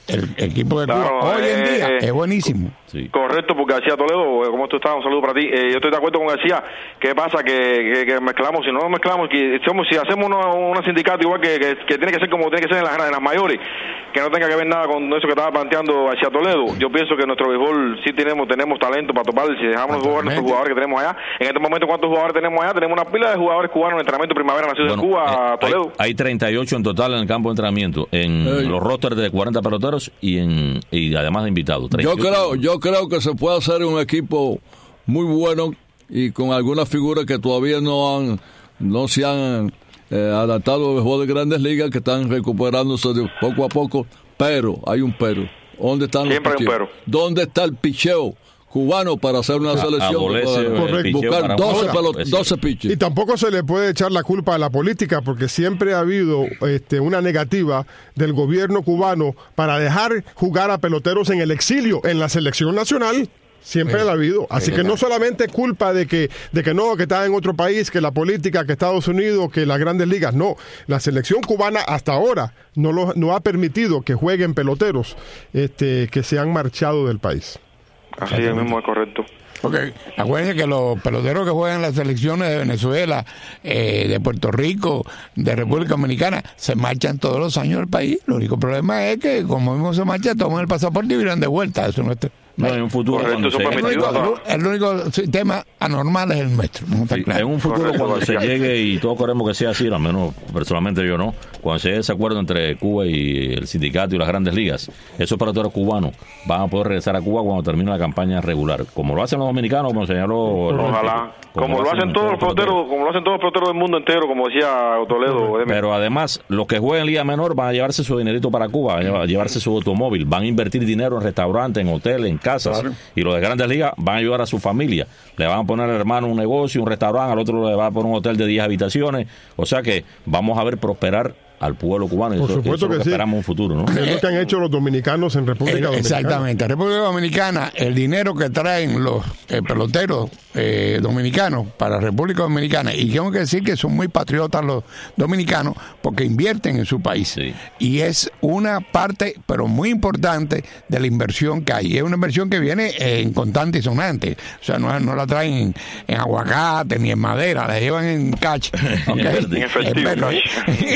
el, el equipo de Claro, Cuba hoy en eh, día eh, es buenísimo. Sí. Correcto, porque García Toledo, eh, como tú estás, un saludo para ti. Eh, yo estoy de acuerdo con García. ¿Qué pasa? Que, que, que mezclamos, si no mezclamos, que somos, si hacemos una, una sindicato igual que, que, que tiene que ser como tiene que ser en las, en las mayores, que no tenga que ver nada con eso que estaba planteando García Toledo. Yo pienso que nuestro béisbol sí tenemos tenemos talento para topar. Si dejamos jugar nuestros jugadores que tenemos allá, en este momento, ¿cuántos jugadores tenemos allá? Tenemos una pila de jugadores cubanos en entrenamiento primavera nacidos Bueno, en Cuba, eh, Toledo. Hay, hay treinta y ocho en total en el campo de entrenamiento, en Ey. los rosters de cuarenta peloteros y en y además de invitados. Yo treinta y ocho. creo, yo creo que se puede hacer un equipo muy bueno y con algunas figuras que todavía no han no se han eh, adaptado al béisbol de Grandes Ligas, que están recuperándose de poco a poco, pero hay un pero. ¿Dónde están Siempre los hay un picheos? pero. ¿Dónde está el picheo cubano para hacer una selección? adolece el Para picheo buscar para doce, ahora. pelot- doce Y pitches. tampoco se le puede echar la culpa a la política, porque siempre ha habido este, una negativa del gobierno cubano para dejar jugar a peloteros en el exilio, en la selección nacional. Siempre Sí. la ha habido. Así Sí, que no claro. solamente es culpa de que, de que no, que está en otro país, que la política, que Estados Unidos, que las grandes ligas. No, la selección cubana hasta ahora no, lo, no ha permitido que jueguen peloteros este, que se han marchado del país. Así es mismo, es correcto. Porque acuérdense que los peloteros que juegan en las selecciones de Venezuela, eh, de Puerto Rico, de República Dominicana, se marchan todos los años del país. El único problema es que, como mismo se marchan, toman el pasaporte y vienen de vuelta. Eso no está. No, en un futuro Correcto, cuando eso se- fue El permitido. único, el único sistema anormal es el nuestro. No está Sí, claro. en un futuro Correcto, cuando se García. llegue, y todos queremos que sea así, al menos personalmente yo no, cuando se llegue ese acuerdo entre Cuba y el sindicato y las grandes ligas, esos peloteros cubanos van a poder regresar a Cuba cuando termine la campaña regular, como lo hacen los dominicanos, como señaló el Ojalá. Como, lo hacen todos los peloteros. peloteros, como lo hacen todos los peloteros del mundo entero, como decía Toledo. Deme. Pero además, los que jueguen en Liga Menor van a llevarse su dinerito para Cuba, van a llevar- llevarse su automóvil, van a invertir dinero en restaurantes, en hoteles, en casas. Claro. Y los de Grandes Ligas van a ayudar a su familia. Le van a poner al hermano un negocio, un restaurante, al otro le va a poner un hotel de diez habitaciones. O sea que vamos a ver prosperar al pueblo cubano. Y Por eso, supuesto eso es lo que que sí. esperamos en un futuro, ¿no? Es lo que han hecho los dominicanos en República Eh, Dominicana. Exactamente. República Dominicana, el dinero que traen los eh, peloteros eh, dominicanos para República Dominicana, y tengo que decir que son muy patriotas los dominicanos porque invierten en su país. Sí. Y es una parte, pero muy importante, de la inversión que hay. Es una inversión que viene eh, en contante y sonante. O sea, no, no la traen en, en aguacate ni en madera, la llevan en cash. ¿ok? verde. En efectivo, En verde.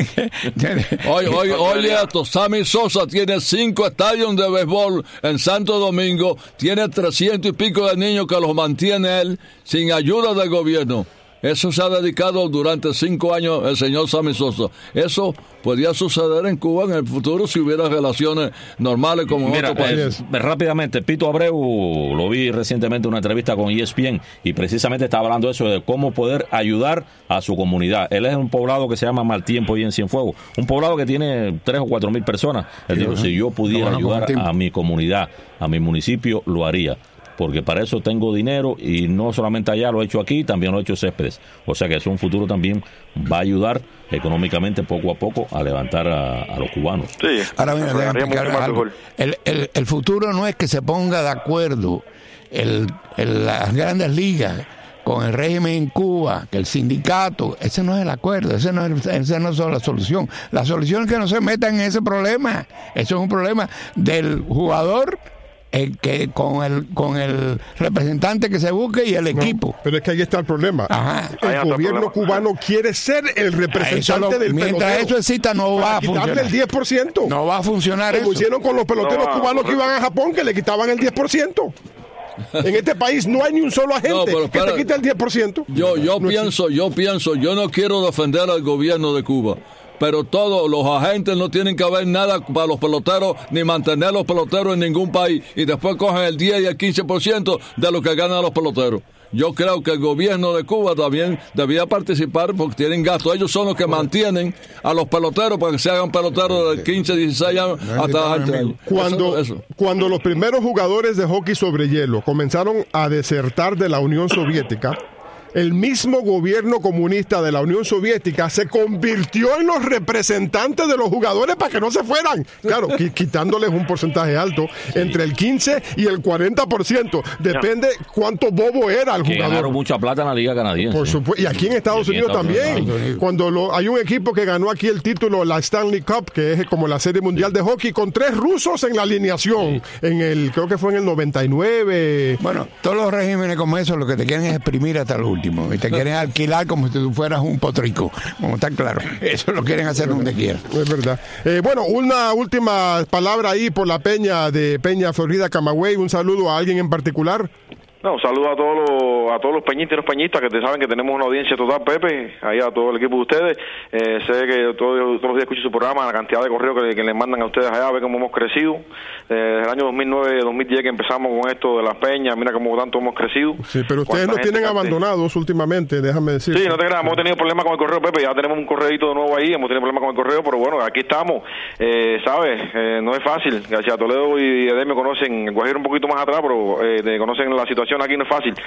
Oye, oye, oye esto, Sammy Sosa tiene cinco estadios de béisbol en Santo Domingo, tiene trescientos y pico de niños que los mantiene él sin ayuda del gobierno. Eso se ha dedicado durante cinco años el señor Sammy Sosa. Eso podría suceder en Cuba en el futuro si hubiera relaciones normales como en Mira, otro país. eh, rápidamente, Pito Abreu, lo vi recientemente en una entrevista con E S P N y precisamente estaba hablando de eso, de cómo poder ayudar a su comunidad. Él es un poblado que se llama Maltiempo y en Cienfuegos, un poblado que tiene tres o cuatro mil personas. Él dijo, si yo pudiera Bueno, con ayudar tiempo. a mi comunidad, a mi municipio, lo haría. Porque para eso tengo dinero y no solamente allá, lo he hecho aquí, también lo he hecho en Céspedes. O sea que eso en un futuro también va a ayudar económicamente poco a poco a levantar a, a los cubanos. Sí, Ahora mira, déjame haría mucho explicar más algo. mejor. El, el, el futuro no es que se ponga de acuerdo el, el- las grandes ligas con el régimen en Cuba, que el sindicato, ese no es el acuerdo, ese no es, ese no es la solución. La solución es que no se metan en ese problema. Eso es un problema del jugador, el que con el con el representante que se busque y el No, equipo. pero es que ahí está el problema. Ajá. Ahí El está el gobierno problema. cubano quiere ser el representante Eso lo- del mientras pelotero. eso exista, no para va a quitarle funcionar. el diez por ciento. No va a funcionar Como eso. hicieron con los peloteros No va, cubanos que correcto. iban a Japón, que le quitaban el diez por ciento. En este país no hay ni un solo agente No, pero que espera. te quite el diez por ciento. Yo, yo No pienso, yo pienso, yo no quiero defender al gobierno de Cuba, pero todos los agentes no tienen que haber nada para los peloteros, ni mantener los peloteros en ningún país, y después cogen el diez y el quince por ciento de lo que ganan los peloteros. Yo creo que el gobierno de Cuba también debía participar porque tienen gastos. Ellos son los que mantienen a los peloteros para que se hagan peloteros de quince, dieciséis años hasta veinte años. Cuando, Eso- eso. cuando los primeros jugadores de hockey sobre hielo comenzaron a desertar de la Unión Soviética, el mismo gobierno comunista de la Unión Soviética se convirtió en los representantes de los jugadores para que no se fueran. Claro, qui- quitándoles un porcentaje alto, sí. entre el quince y el cuarenta por ciento. Depende cuánto bobo era el que jugador. Ganaron mucha plata en la Liga Canadiense. Por supuesto. Y aquí en Estados aquí en Unidos Estados también. Unidos. Cuando lo, hay un equipo que ganó aquí el título, la Stanley Cup, que es como la Serie Mundial sí. de Hockey, con tres rusos en la alineación. Sí. En el, creo que fue en el noventa y nueve. Bueno, todos los regímenes como eso lo que te quieren es exprimir hasta lo último. Y te quieren alquilar como si tú fueras un potrico. Como está claro. Eso lo quieren hacer donde quieran. Es verdad. Eh, bueno, una última palabra ahí por la Peña de Peña Florida Camagüey. Un saludo a alguien en particular. No, un saludo a todos los, a todos los peñistas y los peñistas que te saben que tenemos una audiencia total, Pepe, ahí a todo el equipo de ustedes. Eh, sé que todos, todos los días escucho su programa, la cantidad de correos que, que les mandan a ustedes allá, a ver cómo hemos crecido. Eh, desde el año dos mil nueve, dos mil diez que empezamos con esto de las peñas, mira cómo tanto hemos crecido. Sí, pero ustedes nos tienen abandonados últimamente, déjame decir. Sí, no te creas, hemos tenido problemas con el correo, Pepe, ya tenemos un correito de nuevo ahí, hemos tenido problemas con el correo, pero bueno, aquí estamos. Eh, ¿Sabes? Eh, no es fácil. García Toledo y Edén me conocen, el Guajiro un poquito más atrás, pero eh, te conocen la situación aquí, no es fácil.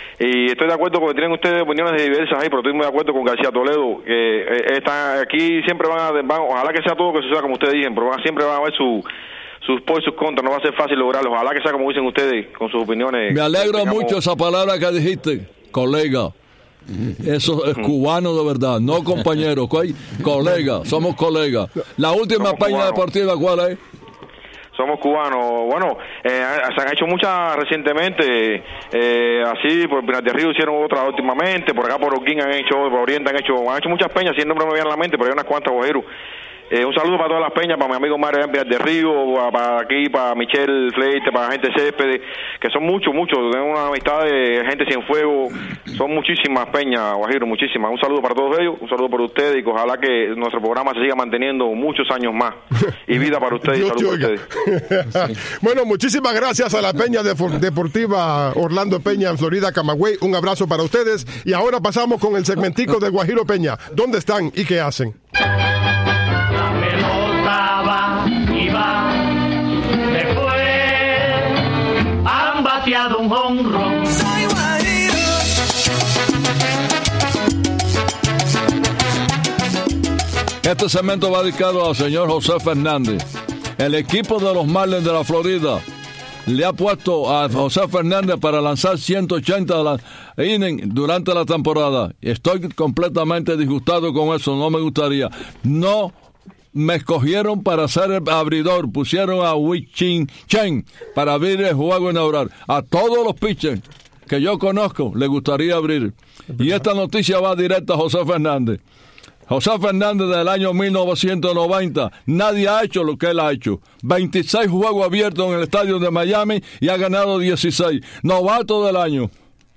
Y estoy de acuerdo con que tienen ustedes opiniones diversas ahí, pero estoy muy de acuerdo con García Toledo, que eh, está, aquí siempre van a, van, ojalá que sea todo que suceda como ustedes dicen, pero van, siempre van a ver su, sus pros y sus contras, no va a ser fácil lograrlo, ojalá que sea como dicen ustedes, con sus opiniones. Me alegro tengamos... mucho esa palabra que dijiste, colega. Eso es cubano de verdad, no compañero, colega, somos colegas. La última somos peña deportiva, ¿cuál es? Somos cubanos. Bueno, eh, se han hecho muchas recientemente, eh, así, por Pinar del Río hicieron otras últimamente, por acá por Orquín han hecho, por Oriente han hecho, han hecho muchas peñas, si el nombre me viene a la mente, pero hay unas cuantas, Guajiro. Eh, un saludo para todas las peñas, para mi amigo Mario en Pinar del Río, para aquí, para Michelle Fleite, para la gente Céspedes, que son muchos, muchos, tengo una amistad de gente Cienfuegos, son muchísimas peñas, Guajiro, muchísimas. Un saludo para todos ellos, un saludo para ustedes y que ojalá que nuestro programa se siga manteniendo muchos años más. Y vida para ustedes y salud para ustedes. Sí. Bueno, muchísimas gracias a la Peña Deportiva Orlando Peña en Florida, Camagüey. Un abrazo para ustedes. Y ahora pasamos con el segmentico de Guajiro Peña. ¿Dónde están y qué hacen? La pelota va y va, después han bateado un jonrón. Soy Guajiro. Este segmento va dedicado al señor José Fernández. El equipo de los Marlins de la Florida le ha puesto a José Fernández para lanzar ciento ochenta innings durante la temporada. Estoy completamente disgustado con eso, no me gustaría. No me escogieron para ser el abridor, pusieron a Wei Chin Chen para abrir el juego inaugural. A todos los pitchers que yo conozco le gustaría abrir. Y esta noticia va directa a José Fernández. José Fernández del año mil novecientos noventa, nadie ha hecho lo que él ha hecho. veintiséis juegos abiertos en el estadio de Miami y ha ganado dieciséis. Novato del año.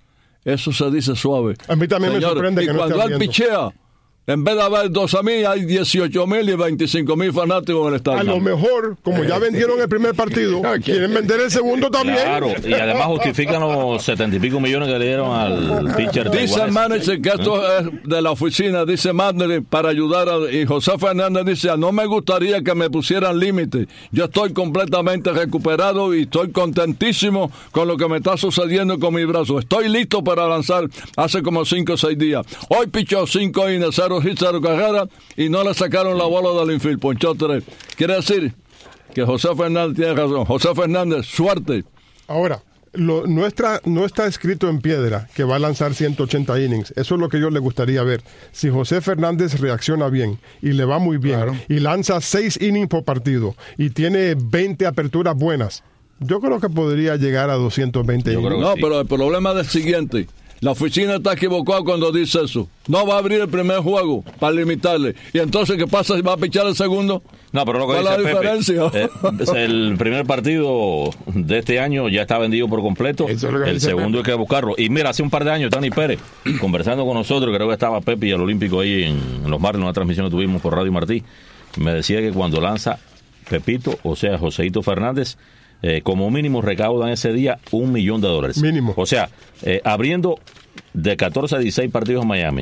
Eso se dice suave. A mí también Señores, me sorprende y que no esté cuando él pichea, en vez de haber doce mil, hay dieciocho mil y veinticinco mil fanáticos en el estadio. A lo mejor, como ya vendieron el primer partido, quieren vender el segundo también. Claro, y además justifican los setenta y pico millones que le dieron al pitcher. Dice el manager que esto es de la oficina, dice Madner, para ayudar a... Y José Fernández dice, no me gustaría que me pusieran límite. Yo estoy completamente recuperado y estoy contentísimo con lo que me está sucediendo con mi brazo. Estoy listo para lanzar hace como cinco o seis días. Hoy pichó cinco innings, cero hits, cero carreras y no le sacaron la bola del infield, ponchó tres. Quiere decir que José Fernández tiene razón. José Fernández, suerte. Ahora, lo, no, está, no está escrito en piedra que va a lanzar ciento ochenta innings. Eso es lo que yo le gustaría ver. Si José Fernández reacciona bien y le va muy bien, claro, y lanza seis innings por partido y tiene veinte aperturas buenas, yo creo que podría llegar a doscientos veinte innings. No, sí. Pero el problema es el siguiente. La oficina está equivocada cuando dice eso. No va a abrir el primer juego para limitarle. ¿Y entonces qué pasa si va a pichar el segundo? No, pero lo que ¿cuál dice es la Pepe, diferencia? eh, el primer partido de este año ya está vendido por completo. Es el segundo Pepe. Hay que buscarlo. Y mira, hace un par de años, Tani Pérez, conversando con nosotros, creo que estaba Pepe y el Olímpico ahí en, en los Marlins, una transmisión que tuvimos por Radio Martí, me decía que cuando lanza Pepito, o sea, Joseito Fernández, Eh, como mínimo recaudan ese día un millón de dólares. Mínimo. O sea, eh, abriendo de catorce a dieciséis partidos en Miami,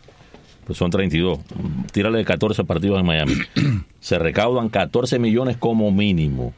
pues son treinta y dos. Tírale de catorce partidos en Miami. Se recaudan catorce millones como mínimo.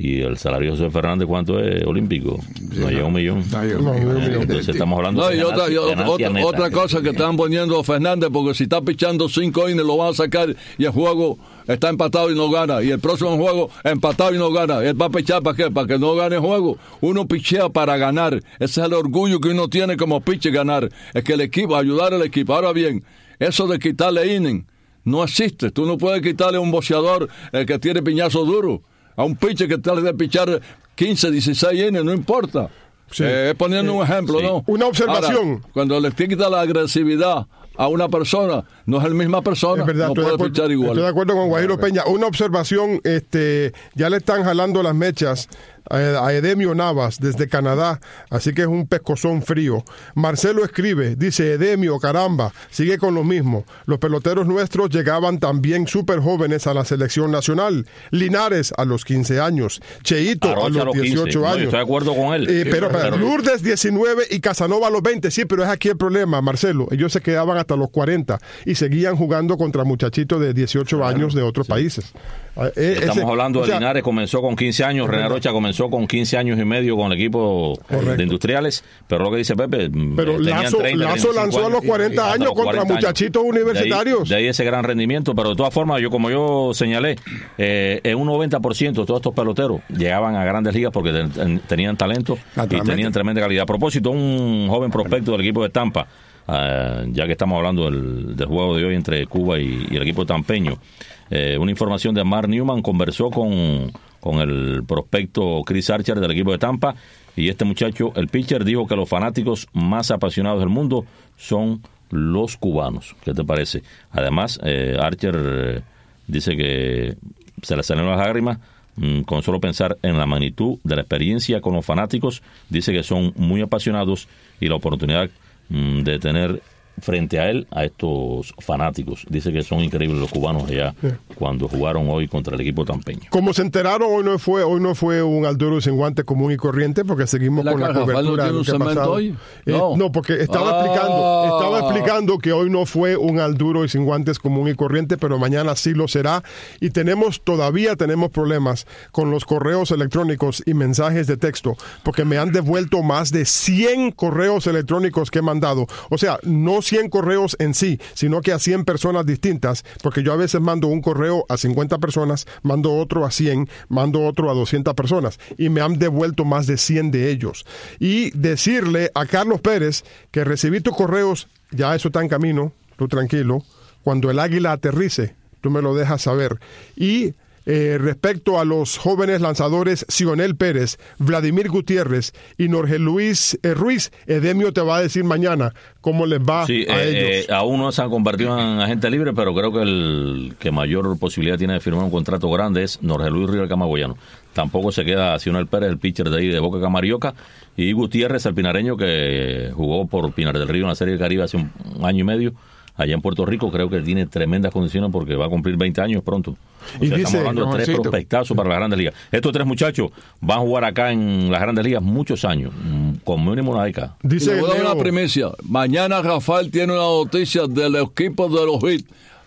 Y el salario de José Fernández, ¿cuánto es olímpico? No llega a un millón. No, yo- No, no, no. Entonces estamos hablando No, de y otra, y ganancia- otra, ganancia neta. otra cosa que están poniendo a Fernández, porque si está pichando cinco innings lo van a sacar y el juego está empatado y no gana. Y el próximo juego empatado y no gana. Él va a pichar ¿para qué? Para que no gane el juego. Uno pichea para ganar. Ese es el orgullo que uno tiene como pitcher, ganar. Es que el equipo, ayudar al equipo. Ahora bien, eso de quitarle inning no existe. Tú no puedes quitarle a un boxeador eh, que tiene piñazo duro. A un pitcher que trata de pichar quince, dieciséis innings, no importa. Sí. Eh, es poniendo un ejemplo, Sí. ¿no? Una observación. Ahora, cuando le quita la agresividad a una persona, no es la misma persona, Es verdad, no estoy, de puede acuerdo, pichar igual. estoy de acuerdo con Guajiro Peña. Una observación, este, ya le están jalando las mechas a, a Edemio Navas desde Canadá, así que es un pescozón frío. Marcelo escribe, dice, Edemio, caramba, sigue con lo mismo. Los peloteros nuestros llegaban también súper jóvenes a la selección nacional. Linares a los quince años, Cheito Arocha a los a los quince. dieciocho No, años. estoy de acuerdo con él. Eh, Sí, pero, pero- pero Lourdes diecinueve y Casanova a los veinte, sí, pero es aquí el problema, Marcelo. Ellos se quedaban hasta los cuarenta y seguían jugando contra muchachitos de dieciocho años de otros países. Eh, eh, Estamos ese- hablando o de sea, Linares, comenzó con quince años, René Rocha comenzó con quince años y medio con el equipo Correcto. de Industriales, pero lo que dice Pepe, Pero eh, tenían Lazo, treinta, Lazo treinta y cinco lanzó a los años. cuarenta Hasta años los contra cuarenta años. muchachitos universitarios. De ahí, de ahí ese gran rendimiento, pero de todas formas, yo como yo señalé, eh, en un noventa por ciento de todos estos peloteros llegaban a grandes ligas porque ten- ten- tenían talento y Naturalmente. tenían tremenda calidad. A propósito, un joven prospecto del equipo de Tampa, eh, ya que estamos hablando del, del juego de hoy entre Cuba y, y el equipo tampeño, eh, una información de Mark Newman, conversó con, con el prospecto Chris Archer del equipo de Tampa, y este muchacho, el pitcher, dijo que los fanáticos más apasionados del mundo son los cubanos. ¿Qué te parece? Además, eh, Archer eh, dice que se le salieron las lágrimas mm, con solo pensar en la magnitud de la experiencia con los fanáticos. Dice que son muy apasionados y la oportunidad mm, de tener frente a él a estos fanáticos. Dice que son increíbles los cubanos allá cuando jugaron hoy contra el equipo tampeño. Como se enteraron, hoy no fue hoy no fue un Al Duro sin guantes común y corriente porque seguimos ¿La con la cara, Rafael, no cobertura tiene de lo un que ha cemento pasado. hoy? Eh, No. no, porque estaba Ah. explicando, estaba explicando que hoy no fue un Al Duro y sin guantes común y corriente, pero mañana sí lo será. Y tenemos, todavía tenemos problemas con los correos electrónicos y mensajes de texto, porque me han devuelto más de cien correos electrónicos que he mandado. O sea, no cien correos en sí, sino que a cien personas distintas, porque yo a veces mando un correo a cincuenta personas, mando otro a cien, mando otro a doscientas personas, y me han devuelto más de cien de ellos. Y decirle a Carlos Pérez que recibí tus correos, ya eso está en camino, tú tranquilo, cuando el águila aterrice, tú me lo dejas saber. Y Eh, respecto a los jóvenes lanzadores Sionel Pérez, Vladimir Gutiérrez y Jorge Luis eh, Ruiz, Edemio te va a decir mañana cómo les va Sí, a eh, ellos. eh, aún no se han convertido en agente libre, pero creo que el que mayor posibilidad tiene de firmar un contrato grande es Jorge Luis Ríos Camagüeyano. Tampoco se queda Sionel Pérez, el pitcher de ahí de Boca Camarioca, y Gutiérrez, el pinareño que jugó por Pinar del Río en la Serie del Caribe hace un, un año y medio allá en Puerto Rico. Creo que tiene tremendas condiciones porque va a cumplir veinte años pronto. O Y sea, dice, estamos hablando de tres jovencito. prospectazos para las Grandes Ligas. Estos tres muchachos van a jugar acá en las Grandes Ligas muchos años, mm, con mínimo una década. Y Dice le voy a dar Leo, una primicia. Mañana Rafael tiene una noticia del equipo de los Heat.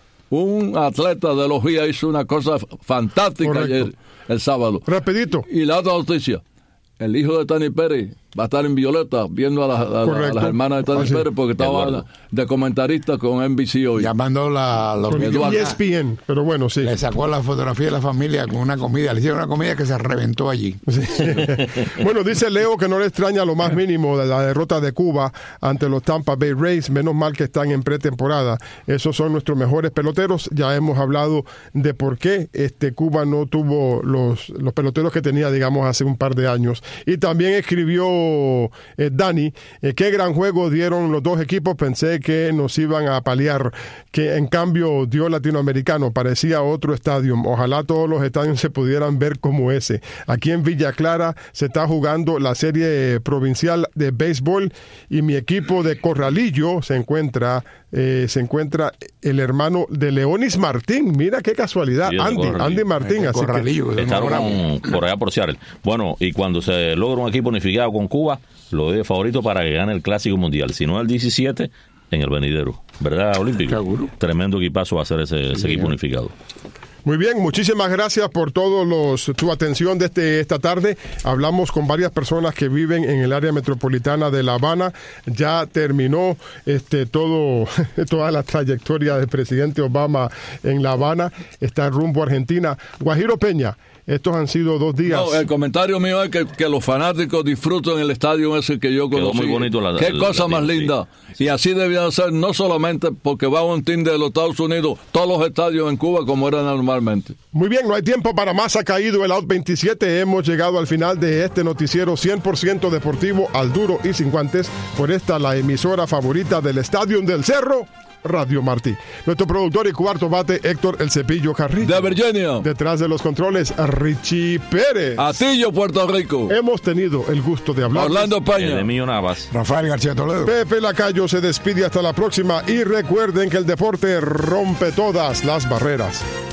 Un atleta de los Heat hizo una cosa fantástica Correcto. ayer, el sábado. rapidito, Y la otra noticia. El hijo de Tani Pérez va a estar en Violeta viendo a, las- a- a Correcto. las hermanas de Tani Ah, sí. Pérez porque estaba Eduardo. de comentarista con N B C hoy. Llamando la, lo con que Eduardo. E S P N, pero bueno, sí. le sacó la fotografía de la familia con una comida. Le hicieron una comida que se reventó allí. Bueno, dice Leo que no le extraña lo más mínimo de la derrota de Cuba ante los Tampa Bay Rays. Menos mal que están en pretemporada. Esos son nuestros mejores peloteros. Ya hemos hablado de por qué este Cuba no tuvo los, los peloteros que tenía, digamos, hace un par de años. Y también escribió eh, Dani, eh, qué gran juego dieron los dos equipos. Pensé que nos iban a paliar, que en cambio dio Latinoamericano. Parecía otro estadio. Ojalá todos los estadios se pudieran ver como ese. Aquí en Villa Clara se está jugando la serie provincial de béisbol y mi equipo de Corralillo se encuentra eh, se encuentra el hermano de Leonis Martín. Mira qué casualidad, Sí, es de Andy, Corralillo. Andy Martín. El Así que, Corralillo, que Estaron bravo. con- por allá por Seattle. Bueno, y cuando se logra un equipo unificado con Cuba, lo doy de favorito para que gane el Clásico Mundial. Si no el diecisiete, en el venidero. ¿Verdad, Olímpico? Seguro. Tremendo equipazo va a ser ese, ese equipo unificado. Muy bien, muchísimas gracias por todos los tu atención de este, esta tarde. Hablamos con varias personas que viven en el área metropolitana de La Habana. Ya terminó este todo toda la trayectoria del presidente Obama en La Habana. Está rumbo a Argentina. Guajiro Peña, estos han sido dos días. No, el comentario mío es que, que los fanáticos disfrutan el estadio ese que yo conocí. Quedó muy bonito la Qué la, cosa la, más sí. linda. Y así debían ser, no solamente porque va un team de los Estados Unidos, todos los estadios en Cuba como eran normalmente. Muy bien, no hay tiempo para más. Ha caído el Out veintisiete. Hemos llegado al final de este noticiero cien por ciento deportivo al duro y sin guantes. Por esta, la emisora favorita del Estadio del Cerro, Radio Martí. Nuestro productor y cuarto bate, Héctor El Cepillo Carrillo. De Virginia. Detrás de los controles, Richie Pérez. Atillo, Puerto Rico. Hemos tenido el gusto de hablar. Orlando Peña. El de Mío Navas. Rafael García Toledo. Pepe Lacayo se despide hasta la próxima y recuerden que el deporte rompe todas las barreras.